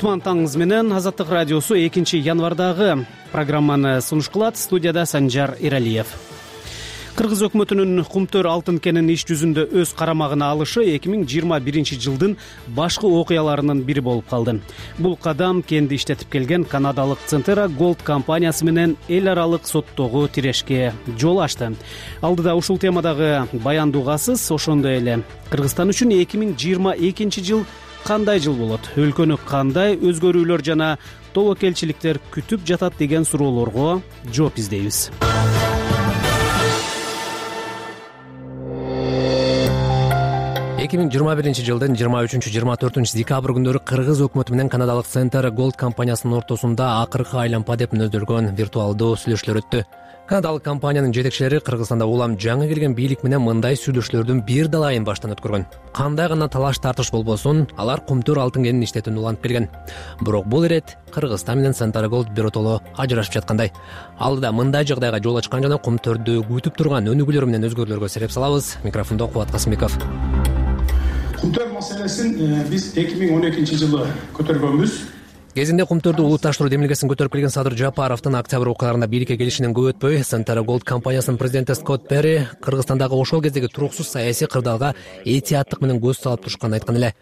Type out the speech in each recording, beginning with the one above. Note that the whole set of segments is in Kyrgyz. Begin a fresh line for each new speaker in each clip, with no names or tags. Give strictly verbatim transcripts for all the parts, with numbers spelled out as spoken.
Кутман таңыңыз менен Азаттык радиосу экинчи январдагы программаны сунуш кылат. Студияда Санжар Иралиев. Кыргыз өкмөтүнүн Кумтөр алтын кенин иш жүзүндө өз карамагына алышы эки миң жыйырма биринчи жылдын башкы окуяларынын бири болуп калды. Бул кадам кенди иштетип келген канадалык Centera Gold компаниясы менен эл аралык соттогу тирешке жол ачты. Алдыда ушул темадагы баяндуугасыз, ошондой эле Кыргызстан үчүн эки миң жыйырма экинчи жыл кандай жыл болот? Өлкөнү кандай өзгөрүүлөр жана тобокелчиликтер күтүп жатат деген суроолорго жооп издейбиз. эки миң жыйырма биринчи жылдын жыйырма үчүнчү жыйырма төртүнчү декабрь күндөрү Кыргыз өкмөтү менен канадалык Centera Gold компаниясынын ортосунда акыркы айлампа деп мүнөздөлгөн виртуалдуу сүйлөшүүлөр өттү. Канадалык компаниянын жетекчилери Кыргызстанда улам жаңы келген бийлик менен мындай сүйлөшүүлөрдүн бир далайын баштан өткөргөн. Кандай гана талаш тартыш болбосун, алар Кумтөр алтын кенин иштетүүнү улантып келген. Бирок бул ирет Кыргызстан менен Centera Gold биротоло ажырашып жаткандай. Алдыда мындай жагдайга жол ачкан жана Кумтөрдү күтүп турган өнүгүүлөр менен өзгөрүүлөргө себеп салабыз. Микрофондо Кубат Касымбеков.
Кумтөр маселесин биз эки миң он экинчи жылы көтөргөнбүз.
Кезинде Кумтөрдү улутташтыруу демилгесин көтөрүп келген Садыр Жапаровдун октябрь окуяларында бийликке келишинен көп өтпөй, Centera Gold компаниясынын президенти Скотт Перри Кыргызстандагы ошол кездеги туруксуз саясий кырдаалга этияттык менен көз салып турушканын айткан эле.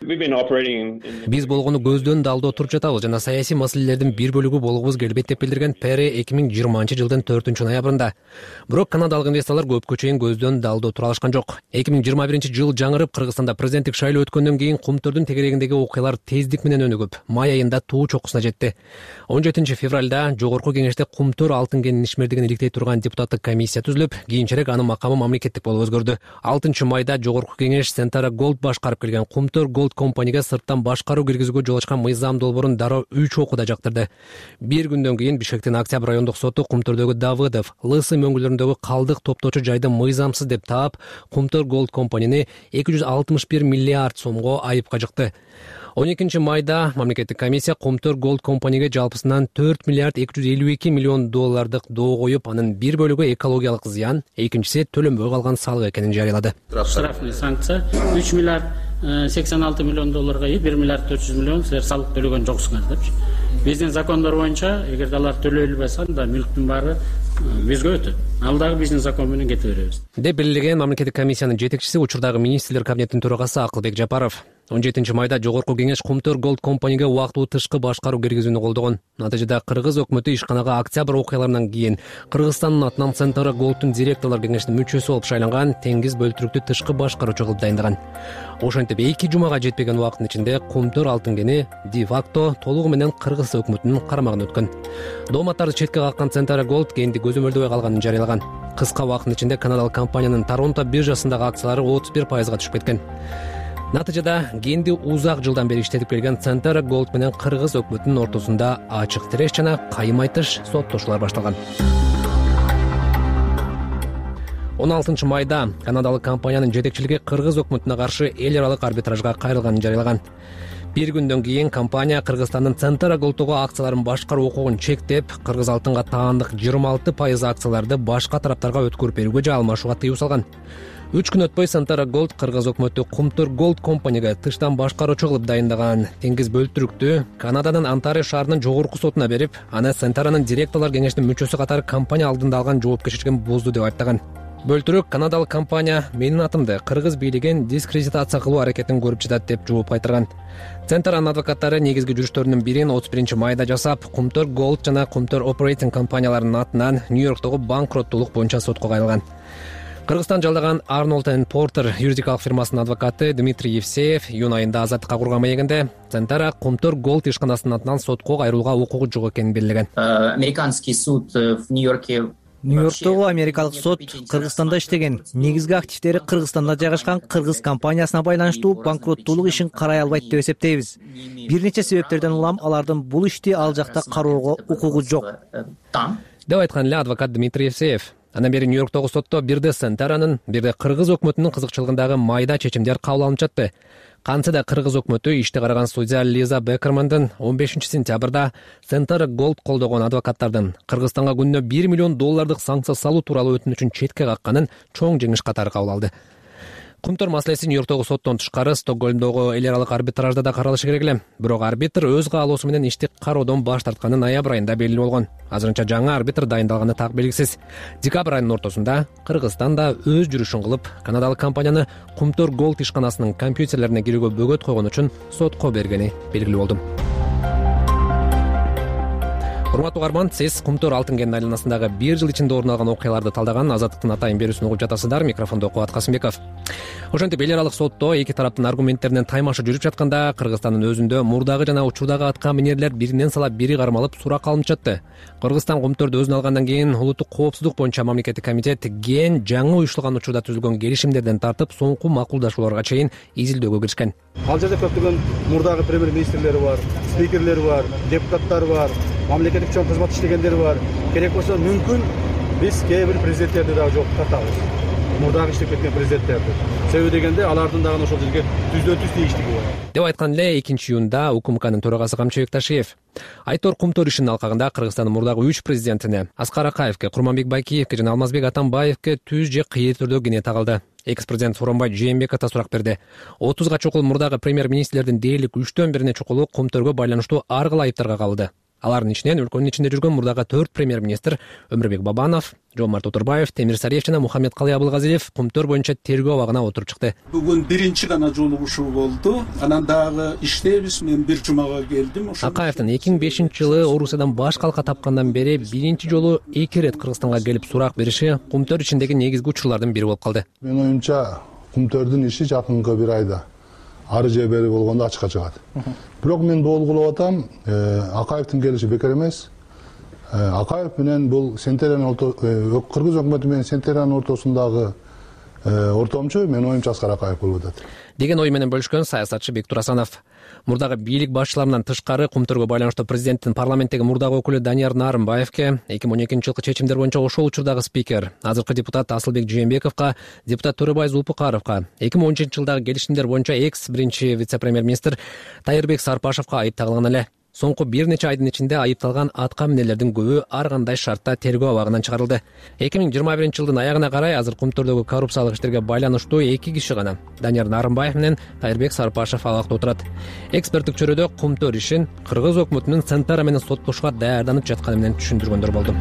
Биз болгону көздөн далдоо туруп жатабыз жана саясий маселелердин бир бөлүгү болгубуз келбейт деп билдирген Перри эки миң жыйырманчы жылдын төртүнчү ноябрында. Бирок канадалык инвесторлор көпкө чейин көздөн далдоо тура алышкан жок. эки миң жыйырма биринчи жыл жаңырып, Кыргызстанда президенттик шайлоо өткөндөн кийин Кумтөрдүн тегерегиндеги окуялар тездик менен өнүгүп, май айында туу чокусуна жетти. он жетинчи февралда жогорку кеңеште Кумтөр алтын кенин ишмердигин иликтей турган депутаттык комиссия түзүлүп, кийинчерээк анын макамы мамлекеттик болуп өзгөрдү. алтынчы майда жогорку кеңеш Centera Gold башкарып келген Кумтөр Gold компанияга сырттан башкаруу киргизүүгө жол ачкан мыйзам долбоорун дароо үч окууда жактырды. Бир күндөн кийин Бишкектин Октябрь райондук соту Кумтөрдөгү Давыдов, Лысый мөңгүлөрүндөгү калдык топтоочу жайды мыйзамсыз деп таап, Кумтөр Gold компанияны эки жүз алтымыш бир миллиард сомго айыпка жыкты. он экинчи майда мамлекеттик комиссия Кумтөр Gold компанияга жалпысынан төрт миллиард эки жүз элүү эки миллион доллардык доо коюп, анын бир бөлүгү экологиялык зыян, экинчиси төлөнбөй калган салык экенин жарыялады.
Штрафный санкция үч миллиард сексен алты миллион долларга ий, бир миллиард төрт жүз миллион силер салык төлөгөн жоксуңар депчи. Биздин закондор боюнча, эгерде алар төлөөлбөсө, анда мүлктүн баары бизге өтөт. Ал дагы биздин закон менен кете беребиз.
Деп белгилеген мамлекеттик комиссиянын жетекчиси, учурдагы министрлер кабинетинин төрагасы Акылбек Жапаров. он жетинчи майда жогорку кеңеш Кумтөр Gold компанияга убактылуу тышкы башкаруу киргизүүнү колдогон. Натыйжада Кыргыз өкмөтү ишканага октябрь окуяларынан кийин Кыргызстандын атынан Centera Gold'ун директорлор кеңешинин мүчөсү болуп шайланган Теңиз Бөлтүрүктү тышкы башкаруучу кылып дайындаган. Ошентип эки жумага жетпеген убакыттын ичинде Кумтөр алтын кени де-факто толугу менен Кыргыз өкмөтүнүн карамагына өткөн. Дооматтарды четке каккан Centera Gold кенди көзөмөлдөбөй калганын жарыялаган. Кыска убакыттын ичинде канадалык компаниянын Торонто биржасындагы акциялары отуз бир пайызга түшүп кеткен. Натыйжада кенди узак жылдан бери иштетип келген Centera Gold менен Кыргыз өкмөтүнүн ортосунда ачык тиреш жана кайым айтыш соттошуулар башталган. он алтынчы майда канадалык компаниянын жетекчилиги Кыргыз өкмөтүнө каршы эл аралык арбитражга кайрылганын жарыялаган. Бир күндөн кийин компания Кыргызстандын Centera Gold'тогу акцияларын башкаруу укугун чектеп, Кыргыз алтынга таандык жыйырма алты пайыз акцияларды башка тараптарга өткөрүп берүүгө же алмашууга тыюу салган. үч күн өтпөй Centera Gold Кыргыз өкмөтү Кумтөр Gold компанияга тыштан башкаруучу кылып дайындаган Теңиз Бөлтүрүктү Канаданын Онтарио шаарынын жогорку сотуна берип, аны Centera'нын директорлор кеңешинин мүчөсү катары компания алдында алган жоопкерчилигин бузду деп айыптаган. Бөлтүрүк канадалык компания менин атымды Кыргыз бийлигин дискредитация кылуу аракетин көрүп жатат деп жооп кайтарган. Centera'нын адвокаттары негизги жүрүштөрүнүн бирин отуз биринчи майда жасап, Кумтөр Gold жана Кумтөр Operating компанияларынын атынан Нью-Йорктогу банкроттуулук боюнча сотко кайрылган. Кыргызстан жалдаган Arnold энд Porter юридикалык фирмасынын адвокаты Дмитрий Евсеев июнь айында азаттыкка курган маегинде Centera Кумтөр Gold ишканасынын атынан сотко кайрылууга укугу жок экенин белгилеген.
Американский суд в Нью-Йорке
Нью-Йорктогу америкалык сот Кыргызстанда иштеген, негизги активдери Кыргызстанда жайгашкан кыргыз компаниясына байланыштуу банкроттуулук ишин карай албайт деп эсептейбиз. Бир нече себептерден улам алардын бул ишти ал жакта кароого укугу жок
деп айткан эле адвокат Дмитрий Евсеев. Андан бери Нью-Йорктогу сотто бирде Centera'нын, бирде Кыргыз өкмөтүнүн кызыкчылыгындагы майда чечимдер кабыл алынып жатты. Кантсе да Кыргыз өкмөтү ишти караган судья Лиза Бекермандын он бешинчи сентябрда Centera Gold колдогон адвокаттардын Кыргызстанга күнүнө бир миллион доллардык санкция салуу тууралуу өтүнүчүн четке какканын чоң жеңиш катары кабыл алды. Кумтөр маселеси Нью-Йорктогу соттон тышкары Стокгольмдогу эл аралык арбитражда да каралышы керек эле. Бирок арбитр өз каалоосу менен ишти кароодон баш тартканы ноябрь айында белгилүү болгон. Азырынча жаңы арбитр дайындалганы так белгисиз. Декабрь айынын ортосунда Кыргызстан да өз жүрүшүн кылып, канадалык компанияны Кумтөр Голд ишканасынын компьютерлерине кирүүгө бөгөт койгон үчүн сотко бергени белгилүү болду. Урматтуу угарман, сиз Кумтөр алтын кенин айланасындагы бир жыл ичинде орун алган окуяларды талдаган Азаттыктын атайын берүүсүн угуп жатасыздар. Микрофондо Кубат Касымбеков. Ошентип эл аралык сотто эки тараптын аргументтеринен таймашы жүрүп жатканда Кыргызстандын өзүндө мурдагы жана учурдагы атка минерлер биринен салап бири кармалып сурак алынып жатты. Кыргызстан Кумтөрдү өзүнө алгандан кийин улуттук коопсуздук боюнча мамлекеттик комитет ген жаңы уюштурулган учурда түзүлгөн келишимдерден тартып соңку макулдашууларга чейин изилдөөгө киришкен.
Ал жерде көптөгөн мурдагы премьер-министрлери бар, спикерлери бар, депутаттар бар, мамлекеттик чоң кызмат иштегендер бар. Керек болсо мүмкүн биз кээ бир президенттерди дагы жок тартабыз. Мурдагы иштеп кеткен президенттерди. Себеби дегенде алардын дагы ошол жерге түздөн түз тийиштиги бар.
Деп айткан эле экинчи июнда УКМКнын төрагасы Камчыбек Ташиев. Айтор Кумтөр ишинин алкагында Кыргызстандын мурдагы үч президентине Аскар Акаевке, Курманбек Байкиевке жана Алмазбек Атамбаевке түз же кыйыр түрдө кене тагылды. Экс-президент Сооронбай Жээнбеков да сурак берди. отузга чукул мурдагы премьер-министрлердин дээрлик үчтөн бирине чукулу Кумтөргө байланыштуу ар кыл айыптарга кабылды. Алардын ичинен өлкөнүн ичинде жүргөн мурдагы төрт премьер-министр Өмүрбек Бабанов, Жомарт Отурбаев, Темир Сариев жана Мухаммед Калый Абылгазиев Кумтөр боюнча тергөө абагына отуруп чыкты.
Бүгүн биринчи гана жолугушуу болду. Анан дагы иштейбиз. Мен бир жумага келдим.
Акаевдин эки миң бешинчи жылы Орусиядан баш калка тапкандан бери биринчи жолу эки ирет Кыргызстанга келип сурак бериши Кумтөр ичиндеги негизги учурлардын бири болуп калды.
Менин оюмча Кумтөрдүн иши жакынкы бир айда ары же бери болгондо ачыкка чыгат. Бирок мен болгулап атам, Акаевдин келиши бекер эмес. Акаев менен бул Сентериянын Кыргыз өкмөтү менен Сентериянын ортосундагы ортомчу менин оюмча Аскар Акаев болуп атат
деген ой менен бөлүшкөн саясатчы Бектур Асанов. Мурдагы бийлик башчыларынан тышкары Кумтөргө байланыштуу президенттин парламенттеги мурдагы өкүлү Данияр Нарымбаевке, эки миң он экинчи жылкы чечимдер боюнча ошол учурдагы спикер, азыркы депутат Асылбек Жээнбековго, депутат Төрөбай Зулпукаровго, эки миң он үчүнчү жылдагы келишимдер боюнча экс биринчи вице-премьер-министр Тайырбек Сарпашевго айып тагылган эле. Соңку бир нече айдын ичинде айыпталган атка минерлердин көбү ар кандай шартта тергөө абагынан чыгарылды. эки миң жыйырма биринчи жылдын аягына карай азыр Кумтөрдөгү коррупциялык иштерге байланыштуу эки киши гана, Данияр Нарымбаев менен Тайырбек Сарпашев абакта отурат. Эксперттик чөйрөдө Кумтөр ишин Кыргыз өкмөтүнүн Центара менен соттошууга даярданып жатканы менен түшүндүргөндөр болду.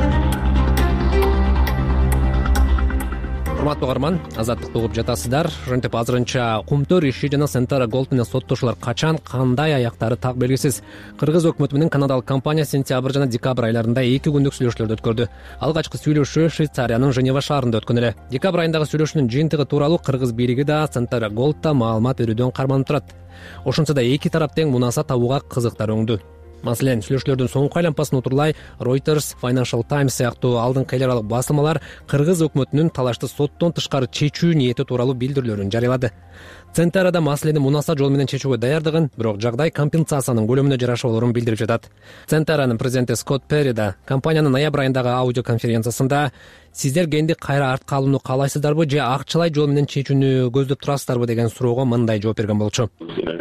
Урматтуу угарман, Азаттыкты угуп жатасыздар. Ошентип азырынча Кумтөр иши жана Центара Голд менен соттошуулар качан, кандай аяктары так белгисиз. Кыргыз өкмөтү менен канадалык компания сентябрь жана декабрь айларында эки күндүк сүйлөшүүлөрдү өткөрдү. Алгачкы сүйлөшүү Швейцариянын Женева шаарында өткөн эле. Декабрь айындагы сүйлөшүүнүн жыйынтыгы тууралуу Кыргыз бийлиги да Центара Голдта маалымат берүүдөн карманып турат. Ошентсе да эки тарап тең мунаса табууга кызыктар өңдү. Маселен, сүйлөшүүлөрдүн соңку айланпасын утурлай Reuters, Financial Times сыяктуу алдыңкы эл аралык басылмалар Кыргыз өкмөтүнүн талашты соттон тышкары чечүү ниети тууралуу билдирүүлөрүн жарыялады. Центарада маселени мунаса жол менен чечүүгө даярдыгын, бирок жагдай компенсациянын көлөмүнө жараша болорун билдирип жатат. Центаранын президенти Скотт Перри да компаниянын ноябрь айындагы аудио конференциясында сиздер генди кайра артка алууну каалайсыздарбы же акчалай жол менен чечүүнү көздөп турасыздарбы деген суроого мындай жооп берген болчу.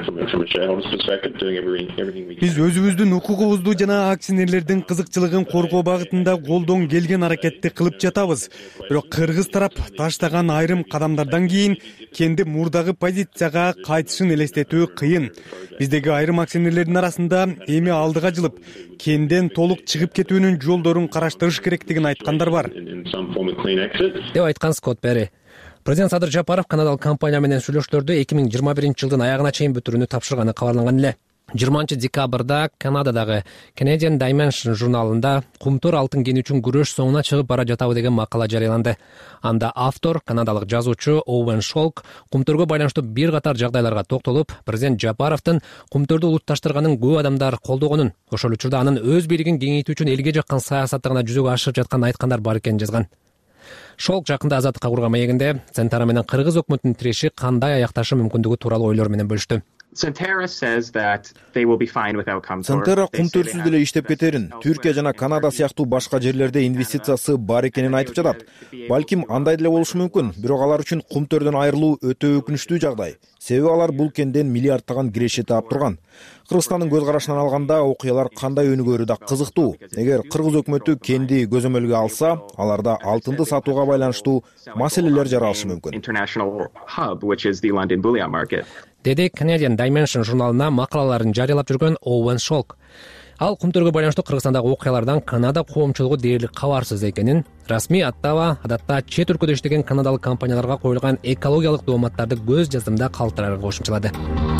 Биз өзүбүздүн укугубузду жана акционерлердин кызыкчылыгын коргоо багытында колдон келген аракетти кылып жатабыз. Бирок Кыргыз тарап таштаган айрым кадамдардан кийин кенди мурдагы позицияга кайтышын элестетүү кыйын. Биздеги айрым акционерлердин арасында эми алдыга жылып, кенден толук чыгып кетүүнүн жолдорун караштырыш керектигин айткандар бар.
Деп айткан Скотт Перри. Президент Садыр Жапаров канадалык компания менен сүйлөшүүлөрдү эки миң жыйырма биринчи жылдын аягына чейин бүтүрүүнү тапшырганы кабарланган эле. жыйырманчы декабрда Канададагы Canadian Dimension журналында Кумтөр алтын кени үчүн күрөш соңуна чыгып бара жатабы деген макала жарыяланды. Анда автор, канадалык жазуучу Оуэн Шолк Кумтөргө байланыштуу бир катар жагдайларга токтолуп, президент Жапаровдун Кумтөрдү улутташтырганын көп адамдар колдогонун, ошол учурда анын өз бийлигин кеңейтүү үчүн элге жаккан саясаты гана жүзөгө ашырып жаткан айткандар бар экенин жазган. Шолк жакында Азаттыкка курган маегинде Центара менен Кыргыз өкмөтүнүн тиреши кандай аякташы мүмкүндүгү тууралуу ойлор менен бөлүштү.
Centerra says that they will be fine without Comtor.
Centerra кумтөрсүз деле иштеп кетерин, Түркия жана Канада сыяктуу башка жерлерде инвестициясы бар экенин айтып жатат. Балким андай деле болушу мүмкүн, бирок алар үчүн кумтөрдөн айрылуу өтө өкүнүчтүү жагдай. Себеби алар бул кенден миллиардтаган киреше таап турган. Кыргызстандын көз карашынан алганда окуялар кандай өнүгөрү да кызыктуу. Эгер кыргыз өкмөтү кенди көзөмөлгө алса, аларда алтынды сатууга байланыштуу маселелер жаралышы мүмкүн.
Деди Canadian Dimension журналына макалаларын жарыялап жүргөн Оуэн Шолк. Ал кумтөргө байланыштуу Кыргызстандагы окуялардан Канада коомчулугу дээрлик кабарсыз экенин, расмий аттава адатта чет өлкөдө иштеген канадалык компанияларга коюлган экологиялык дооматтарды көз жаздымда калтырарга кошумчалады.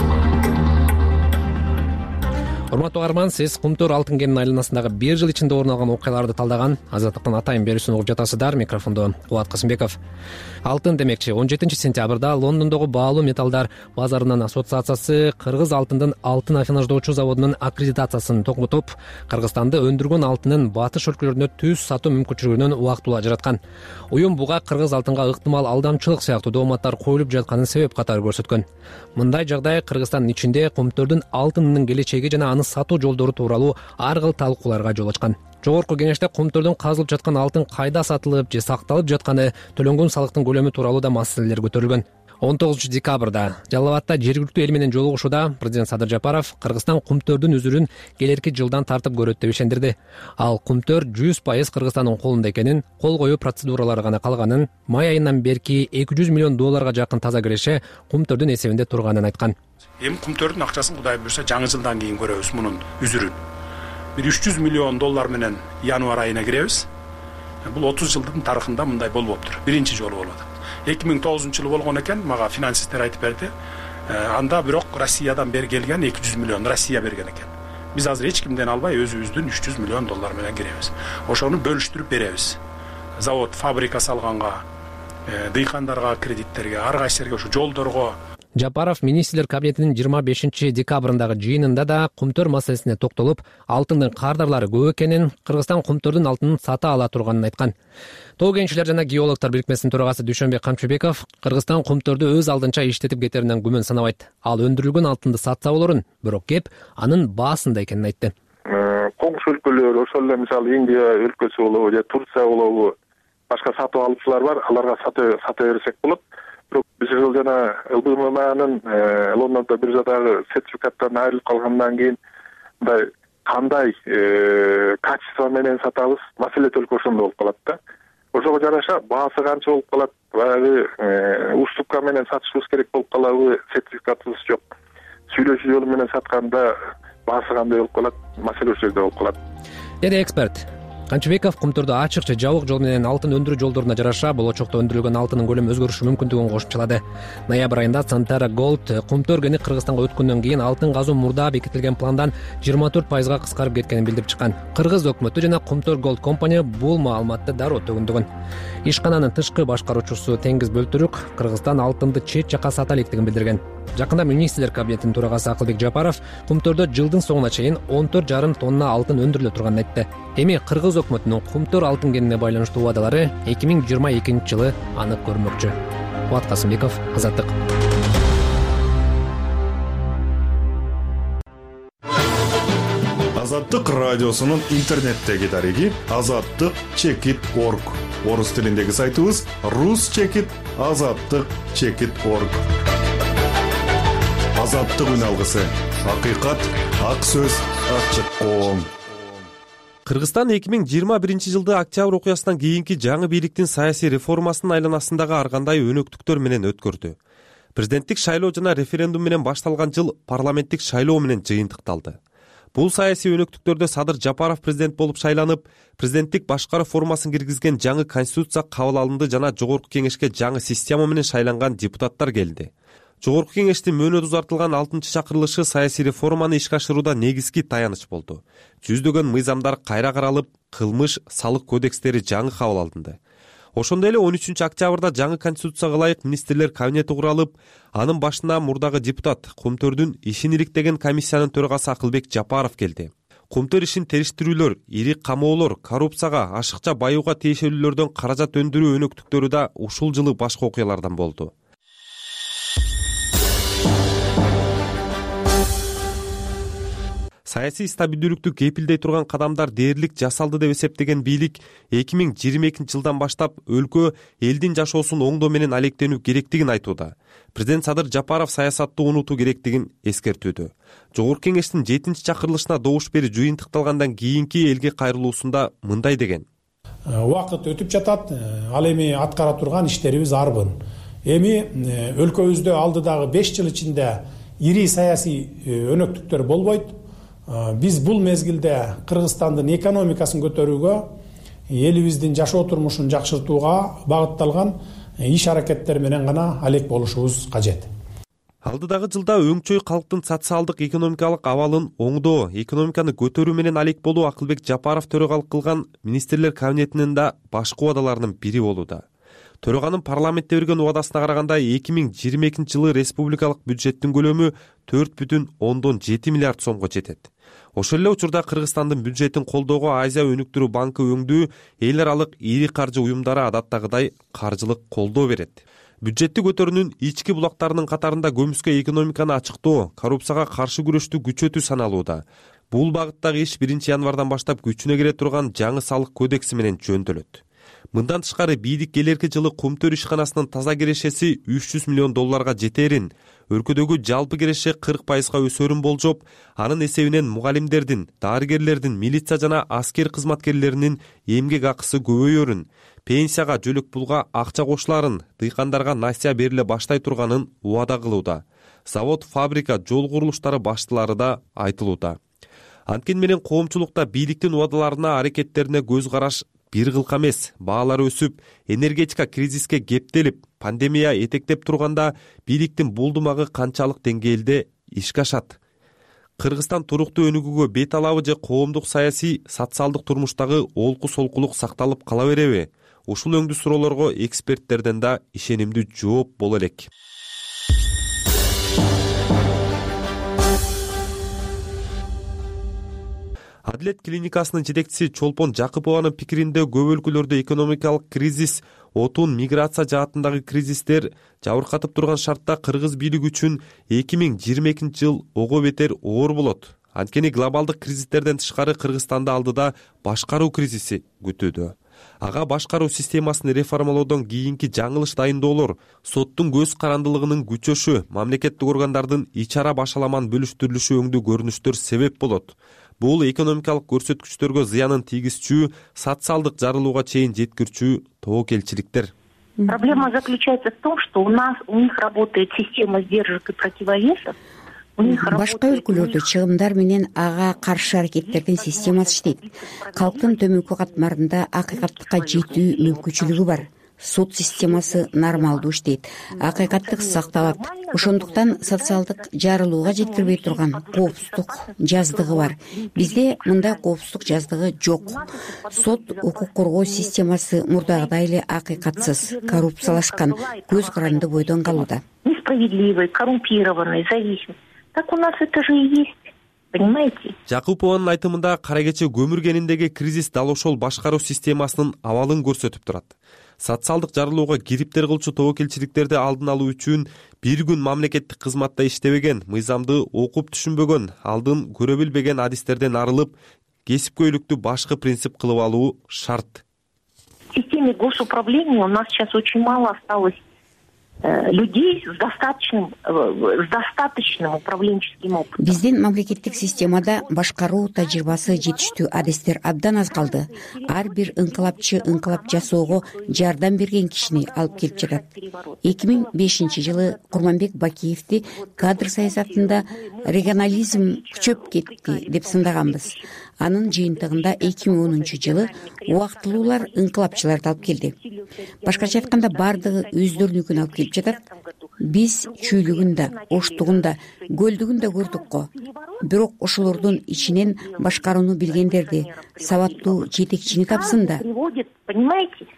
Урматтуу угарман, сиз Кумтөр алтын кенинин айланасындагы бир жыл ичинде орун алган окуяларды талдаган Азаттыктын атайын берүүсүн угуп жатасыздар. Микрофондо Кубат Касымбеков. Алтын демекчи он жетинчи сентябрда Лондондогу баалуу металлдар базарынын ассоциациясы Кыргыз алтындын алтын афинаждоочу заводунун аккредитациясын токтотуп, Кыргызстанды өндүргөн алтынын батыш өлкөлөрүнө түз сатуу мүмкүнчүлүгүнөн убактылуу ажыраткан. Уюм буга Кыргыз алтынга ыктымал алдамчылык сыяктуу дооматтар коюлуп жатканын себеп катары көрсөткөн. Мындай жагдай Кыргызстандын ичинде кумтөрдүн алтынынын келечеги жана аны сатуу жолдору тууралуу ар кыл талкууларга жол ачкан. Жогорку кеңеште кумтөрдөн казылып жаткан алтын кайда сатылып же сакталып жатканы, төлөнгөн салыктын көлөмү тууралуу да маселелер көтөрүлгөн. он тогузунчу декабрда Жалал абадта жергиликтүү эл менен жолугушууда президент Садыр Жапаров Кыргызстан кумтөрдүн үзүрүн келерки жылдан тартып көрөт деп ишендирди. Ал кумтөр жүз пайыз Кыргызстандын колунда экенин, кол коюу процедуралары гана калганын, май айынан берки эки жүз миллион долларга жакын таза киреше кумтөрдүн эсебинде турганын айткан.
Эми кумтөрдүн акчасын Кудай буйрса жаңы жылдан кийин көрөбүз мунун үзүрүн. Бир үч жүз миллион доллар менен январь айына киребиз. Бул отуз жылдын тарыхында мындай болбоптур. Биринчи жолу болуп атат. эки миң тогузунчу жылы болгон экен, мага финансисттер айтып берди. Анда бирок Россиядан бери келген эки жүз миллион Россия берген экен. Биз азыр эч кимден албай өзүбүздүн үч жүз миллион доллар менен киребиз. Ошону бөлүштүрүп беребиз. Завод, фабрика салганга, дыйкандарга, кредиттерге, ар кайсыларга, ошо жолдорго.
Жапаров министрлер кабинетинин жыйырма бешинчи декабрындагы жыйынында да кумтөр маселесине токтолуп, алтындын кардарлары көп экенин, Кыргызстан кумтөрдүн алтынын сата ала турганын айткан. Тоо кенчилер жана геологтор бирикмесинин төрагасы Дүйшөнбек Камчыбеков Кыргызстан кумтөрдү өз алдынча иштетип кетеринен күмөн санабайт. Ал өндүрүлгөн алтынды сатса болорун, бирок кеп анын баасында экенин айтты.
Коңшу өлкөлөр, ошол эле мисалы Индия өлкөсү болобу же Турция болобу, башка сатып алуучулар бар, аларга сата сата берсек болот. Бирок биз жана ЛБМАнын Лондондо биржадагы сертификаттан айрылып калгандан кийин мындай кандай качество менен сатабыз, маселе только ошондо болуп калат да. Ошого жараша баасы канча болуп калат, баягы уступка менен сатышыбыз керек болуп калабы, сертификатыбыз жок. Сүйлөшүү жолу менен сатканда баасы кандай болуп калат, маселе ошол жерде болуп калат.
Деди эксперт. Камчыбеков кумтөрдү ачык же жабык жол менен алтын өндүрүү жолдоруна жараша болочокто өндүрүлгөн алтынын көлөмү өзгөрүшү мүмкүндүгүн кошумчалады. Ноябрь айында Centerra Gold кумтөр кени Кыргызстанга өткөндөн кийин алтын казуу мурда бекитилген пландан жыйырма төрт пайызга кыскарып кеткенин билдирип чыккан. Кыргыз өкмөтү жана Кумтөр Gold компания бул маалыматты дароо төгүндүгүн. Ишкананын тышкы башкаруучусу Теңиз Бөлтүрүк Кыргызстан алтынды чет жака сата электигин билдирген. Жакында министрлер кабинетинин төрагасы Акылбек Жапаров кумтөрдө жылдын соңуна чейин он төрт жарым тонна алтын өндүрүлө турганын айтты. Эми Кыргыз өкмөтүнүн кумтөр алтын кенине байланыштуу убадалары эки миң жыйырма экинчи жылы анык көрүнмөкчү. Кубат Касымбеков, Азаттык.
Азаттык радиосунун интернеттеги дареги азаттык чекит точка орг. Орус тилиндеги сайтыбыз рус чекит азаттык чекит точка орг. Азаттык үн алгысы. Акыйкат, ак сөз, ачык коом.
Кыргызстан эки миң жыйырма биринчи жылды октябрь окуясынан кийинки жаңы бийликтин саясий реформасынын айланасындагы ар кандай өнөктүктөр менен өткөрдү. Президенттик шайлоо жана референдум менен башталган жыл парламенттик шайлоо менен жыйынтыкталды. Бул саясий өнөктүктөрдө Садыр Жапаров президент болуп шайланып, президенттик башкаруу формасын киргизген жаңы конституция кабыл алынды жана жогорку кеңешке жаңы система менен шайланган депутаттар келди. Жогорку кеңештин мөөнөтү узартылган алтынчы чакырылышы саясий реформаны ишке ашырууда негизги таяныч болду. Жүздөгөн мыйзамдар кайра каралып, кылмыш, салык кодекстери жаңы кабыл алынды. Ошондой эле он үчүнчү октябрда жаңы конституцияга ылайык министрлер кабинети куралып, анын башына мурдагы депутат Кумтөрдүн ишин ириктеген комиссиянын төрагасы Акылбек Жапаров келди. Кумтөр ишин териштирүүлөр, ири камоолор, коррупцияга, ашыкча баюуга тиешелүүлөрдөн каражат өндүрүү өнөктүктөрү да ушул жылы башка окуялардан болду. саясий стабилдүүлүктү кепилдей турган кадамдар дээрлик жасалды деп эсептеген бийлик эки миң жыйырма экинчи жылдан баштап өлкө элдин жашоосун оңдоо менен алектенүү керектигин айтууда. Президент Садыр Жапаров саясатты унутуу керектигин эскертүүдө. Жогорку кеңештин жетинчи чакырылышына добуш берүү жыйынтыкталгандан кийинки элге кайрылуусунда мындай деген:
Убакыт өтүп жатат, ал эми аткара турган иштерибиз арбын. Эми өлкөбүздө алдыдагы беш жыл ичинде ири саясий өнөктүктөр болбойт. Биз бул мезгилде Кыргызстандын экономикасын көтөрүүгө, элибиздин жашоо турмушун жакшыртууга багытталган иш аракеттер менен гана алек болушубуз кажет.
Алдыдагы жылда өңчөй калктын социалдык экономикалык абалын оңдоо, экономиканы көтөрүү менен алек болуу Акылбек Жапаров төрагалык кылган министрлер кабинетинин да башкы убадаларынын бири болууда. Төраганын парламентте берген убадасына караганда эки миң жыйырма экинчи жылы республикалык бюджеттин көлөмү төрт бүтүн ондон жети миллиард сомго жетет. Ошол эле учурда Кыргызстандын бюджетин колдоого Азия өнүктүрүү банкы өңдүү эл аралык ири каржы уюмдары адаттагыдай каржылык колдоо берет. Бюджетти көтөрүүнүн ички булактарынын катарында көмүскө экономиканы ачыктоо, коррупцияга каршы күрөштү күчөтүү саналууда. Бул багыттагы иш биринчи январдан баштап күчүнө кире турган жаңы салык кодекси менен жөндөлөт. Мындан тышкары бийлик келерки жылы Кумтөр ишканасынын таза кирешеси үч жүз миллион долларга жетерин, өлкөдөгү жалпы киреше кырк пайызга өсөрүн болжоп, анын эсебинен мугалимдердин, дарыгерлердин, милиция жана аскер кызматкерлеринин эмгек акысы көбөйөрүн, пенсияга, жөлөк пулга акча кошуларын, дыйкандарга насыя бериле баштай турганын убада кылууда. Завод, фабрика, жол курулуштары баштылары да айтылууда. Анткени менен коомчулукта бийликтин убадаларына, аракеттерине көз караш бир кылка эмес. Баалар өсүп, энергетика кризиске кептелип, пандемия этектеп турганда бийликтин булдумагы канчалык деңгээлде ишке ашат? Кыргызстан туруктуу өнүгүүгө бет алабы же коомдук саясий, социалдык турмуштагы олку солкулук сакталып кала береби? Ушул өңдүү суроолорго эксперттерден да ишенимдүү жооп боло элек. Адилет клиникасынын жетекчиси Чолпон Жакыпованын пикиринде көп өлкөлөрдө экономикалык кризис, отун, миграция жаатындагы кризистер жабыркатып турган шартта кыргыз бийлиги үчүн эки миң жыйырма экинчи жыл ого бетер оор болот. Анткени глобалдык кризистерден тышкары Кыргызстанды алдыда башкаруу кризиси күтүүдө. Ага башкаруу системасын реформалоодон кийинки жаңылыш дайындоолор, соттун көз карандылыгынын күчөшү, мамлекеттик органдардын ич-ара башаламан бөлүштүрүлүшү өңдүү көрүнүштөр себеп болот. Бул экономикалык көрсөткүчтөргө зыянын тийгизчү, социалдык жарылууга чейин жеткирчү тобокелчиликтер.
Проблема заключается в том, что у нас у них работает система сдержек и противовесов. Башка өлкөлөрдө чыгымдар менен ага каршы аракеттердин системасы иштейт. Калктын төмөнкү катмарында акыйкаттыкка жетүү мүмкүнчүлүгү бар. Суд системасы нормалдуу иштейт, акыйкаттык сакталат. Ошондуктан социалдык жарылууга жеткирбей турган коопсуздук жаздыгы бар. Бизде мындай коопсуздук жаздыгы жок. Сот, укук коргоо системасы мурдагыдай эле акыйкатсыз, коррупциялашкан, көз каранды бойдон калууда. Несправедливый, коррумпированный, зависимый. Так у нас это же и есть. Понимаете?
Жакупованын айтымында кара кече көмүр кениндеги кризис дал ошол башкаруу системасынын абалын көрсөтүп турат. Социалдык жарылууга кириптер кылчу тобокелчиликтерди алдын алуу үчүн бир күн мамлекеттик кызматта иштебеген, мыйзамды окуп түшүнбөгөн, алдын көрө билбеген адистерден арылып, кесипкөйлүктү башкы принцип кылып алуу шарт.
В системе госуправления у нас сейчас очень мало осталось людей с достаточным с достаточным управленческим опытом. Биздин мамлекеттик системада башкаруу тажрыйбасы жетиштүү адистер абдан аз калды. Ар бир ыңкылапчы ыңкылап жасоого жардам берген кишини алып келип жатат. эки миң бешинчи жылы Курманбек Бакиевди кадр саясатында регионализм күчөп кетти деп сындаганбыз. Анын жыйынтыгында эки миң онунчу жылы убактылуулар ыңкылапчыларды алып келди. Башкача айтканда бардыгы өздөрүнүкүн алып келип жатат. Биз чүйлүгүн да, оштугун да, көлдүгүн да көрдүк го. Бирок ошолордун ичинен башкарууну билгендерди, сабаттуу жетекчини тапсын да. Понимаете?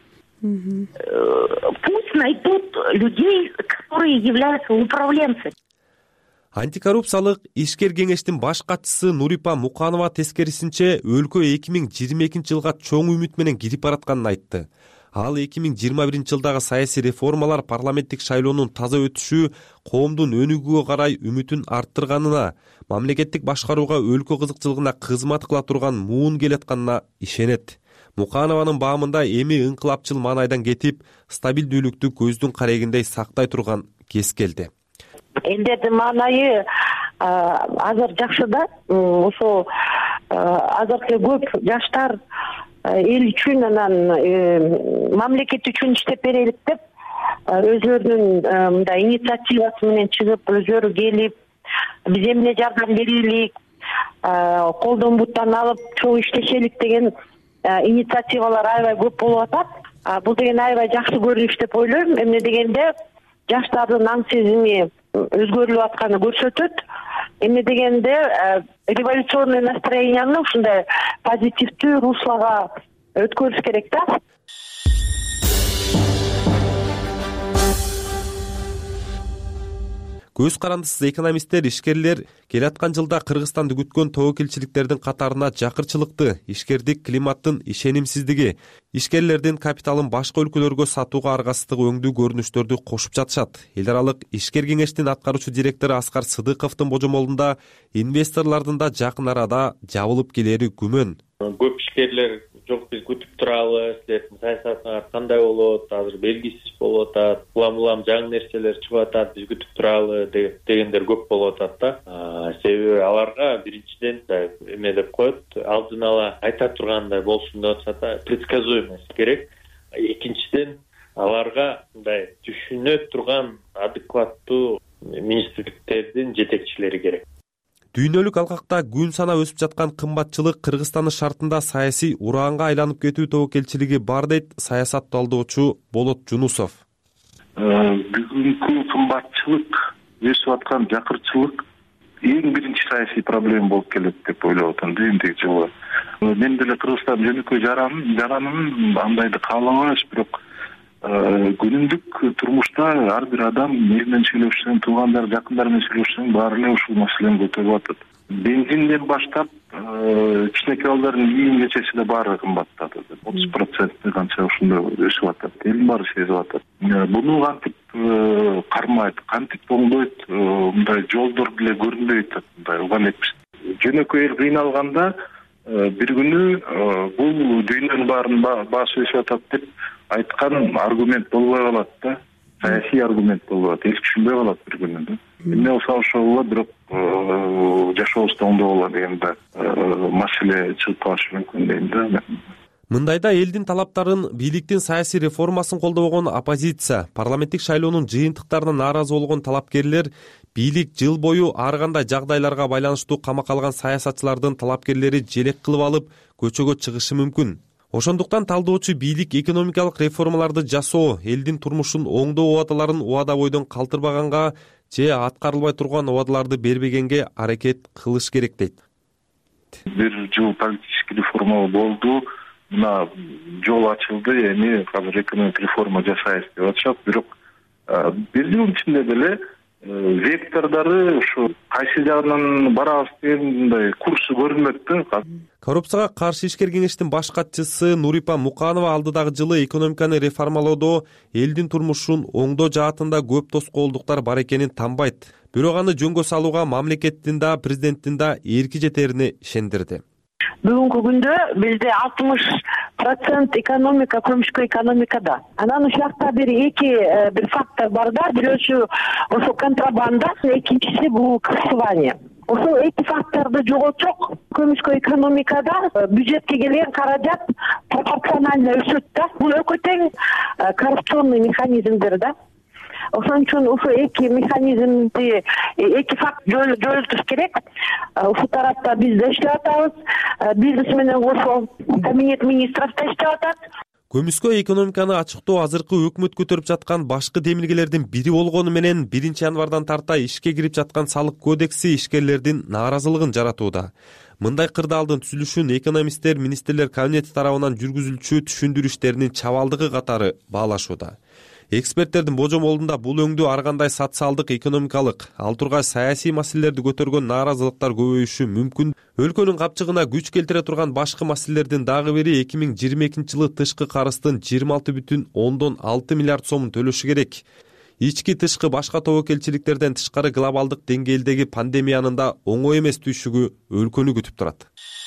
Пусть найдут людей, которые являются управленцами.
Антикоррупциялык ишкер кеңештин баш катчысы Нурипа Муканова тескерисинче өлкө эки миң жыйырма экинчи жылга чоң үмүт менен кирип баратканын айтты. Ал эки миң жыйырма биринчи жылдагы саясий реформалар парламенттик шайлоонун таза өтүшү коомдун өнүгүүгө карай үмүтүн арттырганына, мамлекеттик башкарууга өлкө кызыкчылыгына кызмат кыла турган муун келатканына ишенет. Муканованын баамында эми ыңкылапчыл маанайдан кетип, стабилдүүлүктү көздүн карегиндей сактай турган кез келди.
Элдердин маанайы азыр жакшы да. Ошо азыркы көп жаштар эл үчүн анан мамлекет үчүн иштеп берелик деп өзлөрүнүн мындай инициативасы менен чыгып, өзлөрү келип, биз эмне жардам берелик, колдон буттан алып чогуу иштешелик деген инициативалар аябай көп болуп атат. Бул деген аябай жакшы көрүнүш деп ойлойм. Эмне дегенде жаштардын аң сезими өзгөрүлүп атканы көрсөтөт. Эмне дегенде революционный настроенияны ушундай позитивдүү руслага өткөрүш керек да.
Көз карандысыз экономисттер, ишкерлер келаткан жылда Кыргызстанды күткөн тобокелчиликтердин катарына жакырчылыкты, ишкердик климаттын ишенимсиздиги, ишкерлердин капиталын башка өлкөлөргө сатууга аргасыздыгы өңдүү көрүнүштөрдү кошуп жатышат. Эл аралык ишкер кеңештин аткаруучу директору Аскар Сыдыковдун божомолунда инвесторлордун да жакын арада жабылып келери күмөн.
Көп ишкерлер жок, биз күтүп туралы, силердин саясатыңар кандай болот, азыр белгисиз болуп атат, улам-улам жаңы нерселер чыгып атат, биз күтүп туралы дегендер көп болуп атат да. Себеби аларга биринчиден эме деп коет, алдын ала айта тургандай болсун деп атса да, предсказуемость керек. Экинчиден аларга мындай түшүнө турган адекваттуу министрликтердин жетекчилери керек.
Дүйнөлүк алкакта күн сана өсүп жаткан кымбатчылык Кыргызстандын шартында саясий ураанга айланып кетүү тобокелчилиги бар дейт саясат талдоочу Болот Жунусов.
Бүгүнкү кымбатчылык, өсүп аткан жакырчылык эң биринчи саясий проблема болуп келет деп ойлоп атам эмдиги жылы. Мен деле Кыргызстан жөнөкөй жаранын андайды каалабайбыз, бирок күнүмдүк турмушта ар бир адам эл менен сүйлөшсөң, туугандар, жакындар менен сүйлөшсөң, баары эле ушул маселени көтөрүп атат. Бензинден баштап кичинекей балдардын кийим-кечеси да баары кымбаттады. отуз процент канча ушундай өсүп атат. Элдин баары сезип атат. Буну кантип кармайт, кантип оңдойт, мындай жолдор деле көрүнбөй атат. Мындай уган экпиз. Жөнөкөй эл кыйналганда бир күнү бул дүйнөнүн баарын баасы өсүп атат деп айткан аргумент болбой калат да, саясий аргумент болуп атат, эл түшүнбөй калат бир күнү да. Эмне болсо ошол болот, бирок жашообузду оңдоп алалы деген да маселе чыгып калышы мүмкүн дейм да.
Мындайда элдин талаптарын, бийликтин саясий реформасын колдобогон оппозиция, парламенттик шайлоонун жыйынтыктарына нааразы болгон талапкерлер, бийлик жыл бою ар кандай жагдайларга байланыштуу камакка алган саясатчылардын талапкерлери желек кылып алып көчөгө чыгышы мүмкүн. Ошондуктан талдоочу бийлик экономикалык реформаларды жасоо, элдин турмушун оңдоо убадаларын убада бойдон калтырбаганга же аткарылбай турган убадаларды бербегенге аракет кылыш керек дейт.
Бир жыл политический реформа болду, мына жол ачылды, эми азыр экономикалык реформа жасайбыз деп атышат, бирок бир жылдын ичинде деле вектордору ушу кайсы жагынан барабыз деген мындай курсу көрүнмөк да.
Коррупцияга каршы ишкер кеңештин баш катчысы Нурипа Муканова алдыдагы жылы экономиканы реформалоодо элдин турмушун оңдоо жаатында көп тоскоолдуктар бар экенин танбайт. Бирок аны жөнгө салууга мамлекеттин да, президенттин да эрки жетерине ишендирди.
Бүгүнкү күндө бизде алтымыш процент экономика көмүшкө экономикада. Анан ушул жакта бир эки бир фактор бар да, бирөөсү ошо контрабанда, экинчиси бул крышевание. Ошол эки факторду жоготсок, көмүшкө экономикада бюджетке келген каражат пропорционально өсөт да. Бул өкө тең коррупционный механизмдер да. Ошон үчүн ошо эки механизмди, эки факт жоюлуш керек. Ушул тарапта биз да иштеп атабыз, бизнес менен кошо кабинет министров да иштеп атат.
Көмүскө экономиканы ачыктоо азыркы өкмөт көтөрүп жаткан башкы демилгелердин бири болгону менен биринчи январдан тарта ишке кирип жаткан салык кодекси ишкерлердин нааразылыгын жаратууда. Мындай кырдаалдын түзүлүшүн экономисттер, министрлер кабинети тарабынан жүргүзүлчү түшүндүрүү иштеринин чабалдыгы катары баалашууда. эксперттердин божомолунда бул өңдү ар кандай социалдык, экономикалык, ал тургай саясий маселелерди көтөргөн нааразылыктар көбөйүшү мүмкүн. Өлкөнүн капчыгына күч келтире турган башкы маселелердин дагы бири эки миң жыйырма экинчи жылы тышкы карыздын жыйырма алты бүтүн ондон алты миллиард сомун төлөшү керек. Ички тышкы башка тобокелчиликтерден тышкары глобалдык деңгээлдеги пандемиянын да оңой эмес түйшүгү өлкөнү күтүп турат.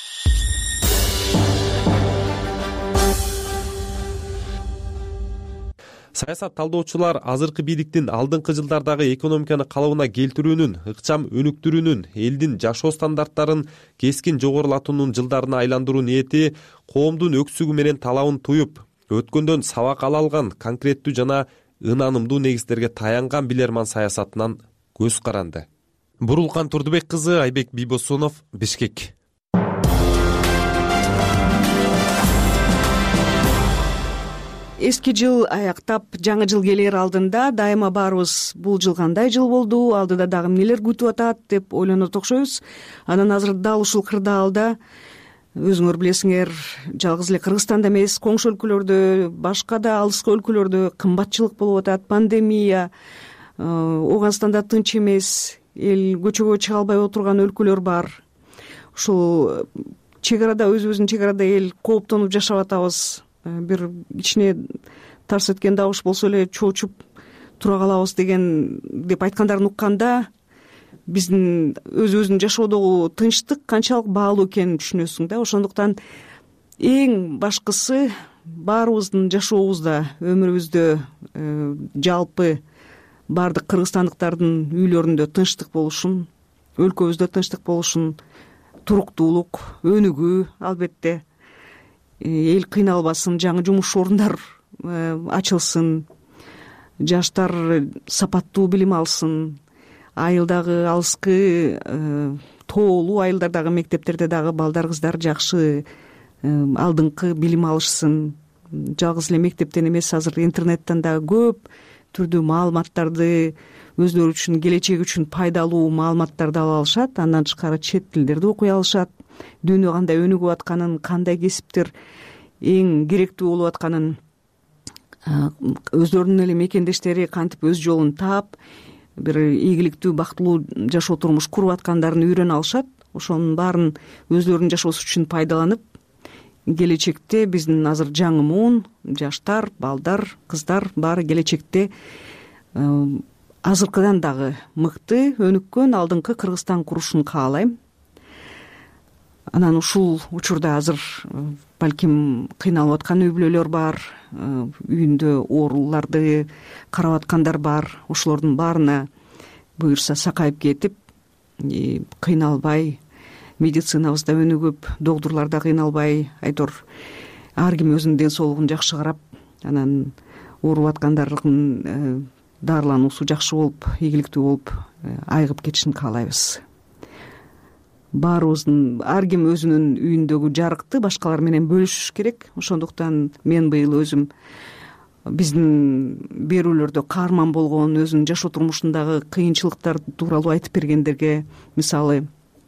Саясат талдоочулар азыркы бийликтин алдыңкы жылдардагы экономиканы калыбына келтирүүнүн, ыкчам өнүктүрүүнүн, элдин жашоо стандарттарын кескин жогорулатуунун жылдарына айландыруу ниети коомдун өксүгү менен талабын туюп, өткөндөн сабак ала алган конкреттүү жана ынанымдуу негиздерге таянган билерман саясатынан көз каранды. Бурулкан Турдубек кызы, Айбек Бийбосунов, Бишкек.
Эски жыл аяктап, жаңы жыл келер алдында дайыма баарыбыз бул жыл кандай жыл болду, алдыда дагы эмнелер күтүп атат деп ойлонот окшойбуз. Анан азыр дал ушул кырдаалда өзүңөр билесиңер, жалгыз эле Кыргызстанда эмес, коңшу өлкөлөрдө, башка да алыскы өлкөлөрдө кымбатчылык болуп атат, пандемия, Ооганстанда тынч эмес, эл көчөгө чыга албай отурган өлкөлөр бар. Ушул чек арада, өзүбүздүн чек арада эл кооптонуп жашап атабыз. Бир ичине тарс эткен добуш болсо эле чоочуп тура калабыз деген деп айткандарын укканда, биздин өзүбүздүн жашоодогу тынчтык канчалык баалуу экенин түшүнөсүң да. Ошондуктан эң башкысы баарыбыздын жашообузда, өмүрүбүздө, жалпы баардык кыргызстандыктардын үйлөрүндө тынчтык болушун, өлкөбүздө тынчтык болушун, туруктуулук, өнүгүү, албетте эл кыйналбасын, жаңы жумуш орундар ачылсын, жаштар сапаттуу билим алсын, айылдагы алыскы тоолуу айылдардагы мектептерде дагы балдар, кыздар жакшы алдыңкы билим алышсын. Жалгыз эле мектептен эмес, азыр интернеттен дагы көп түрдүү маалыматтарды, өзлөрү үчүн, келечеги үчүн пайдалуу маалыматтарды ала алышат. Андан тышкары чет тилдерди окуй алышат. Дүйнө кандай өнүгүп атканын, кандай кесиптер эң керектүү болуп атканын, өздөрүнүн эле мекендештери кантип өз жолун таап, бир ийгиликтүү, бактылуу жашоо турмуш куруп аткандарын үйрөнө алышат. Ошонун баарын өздөрүнүн жашоосу үчүн пайдаланып, келечекте биздин азыр жаңы муун, жаштар, балдар, кыздар баары келечекте азыркыдан дагы мыкты, өнүккөн, алдыңкы Кыргызстан курушун каалайм. Анан ушул учурда азыр балким кыйналып аткан үй бүлөлөр бар, үйүндө ооруларды карап аткандар бар. Ошолордун баарына буюрса сакайып кетип, кыйналбай, медицинабызда өнүгүп, докторлор да кыйналбай, айтор ар ким өзүнүн ден соолугун жакшы карап, анан ооруп аткандардын дарылануусу жакшы болуп, ийгиликтүү болуп айыгып кетишин каалайбыз. Баарыбыздын, ар ким өзүнүн үйүндөгү жарыкты башкалар менен бөлүшүш керек. Ошондуктан мен быйыл өзүм биздин берүүлөрдө каарман болгон, өзүнүн жашоо турмушундагы кыйынчылыктар тууралуу айтып бергендерге, мисалы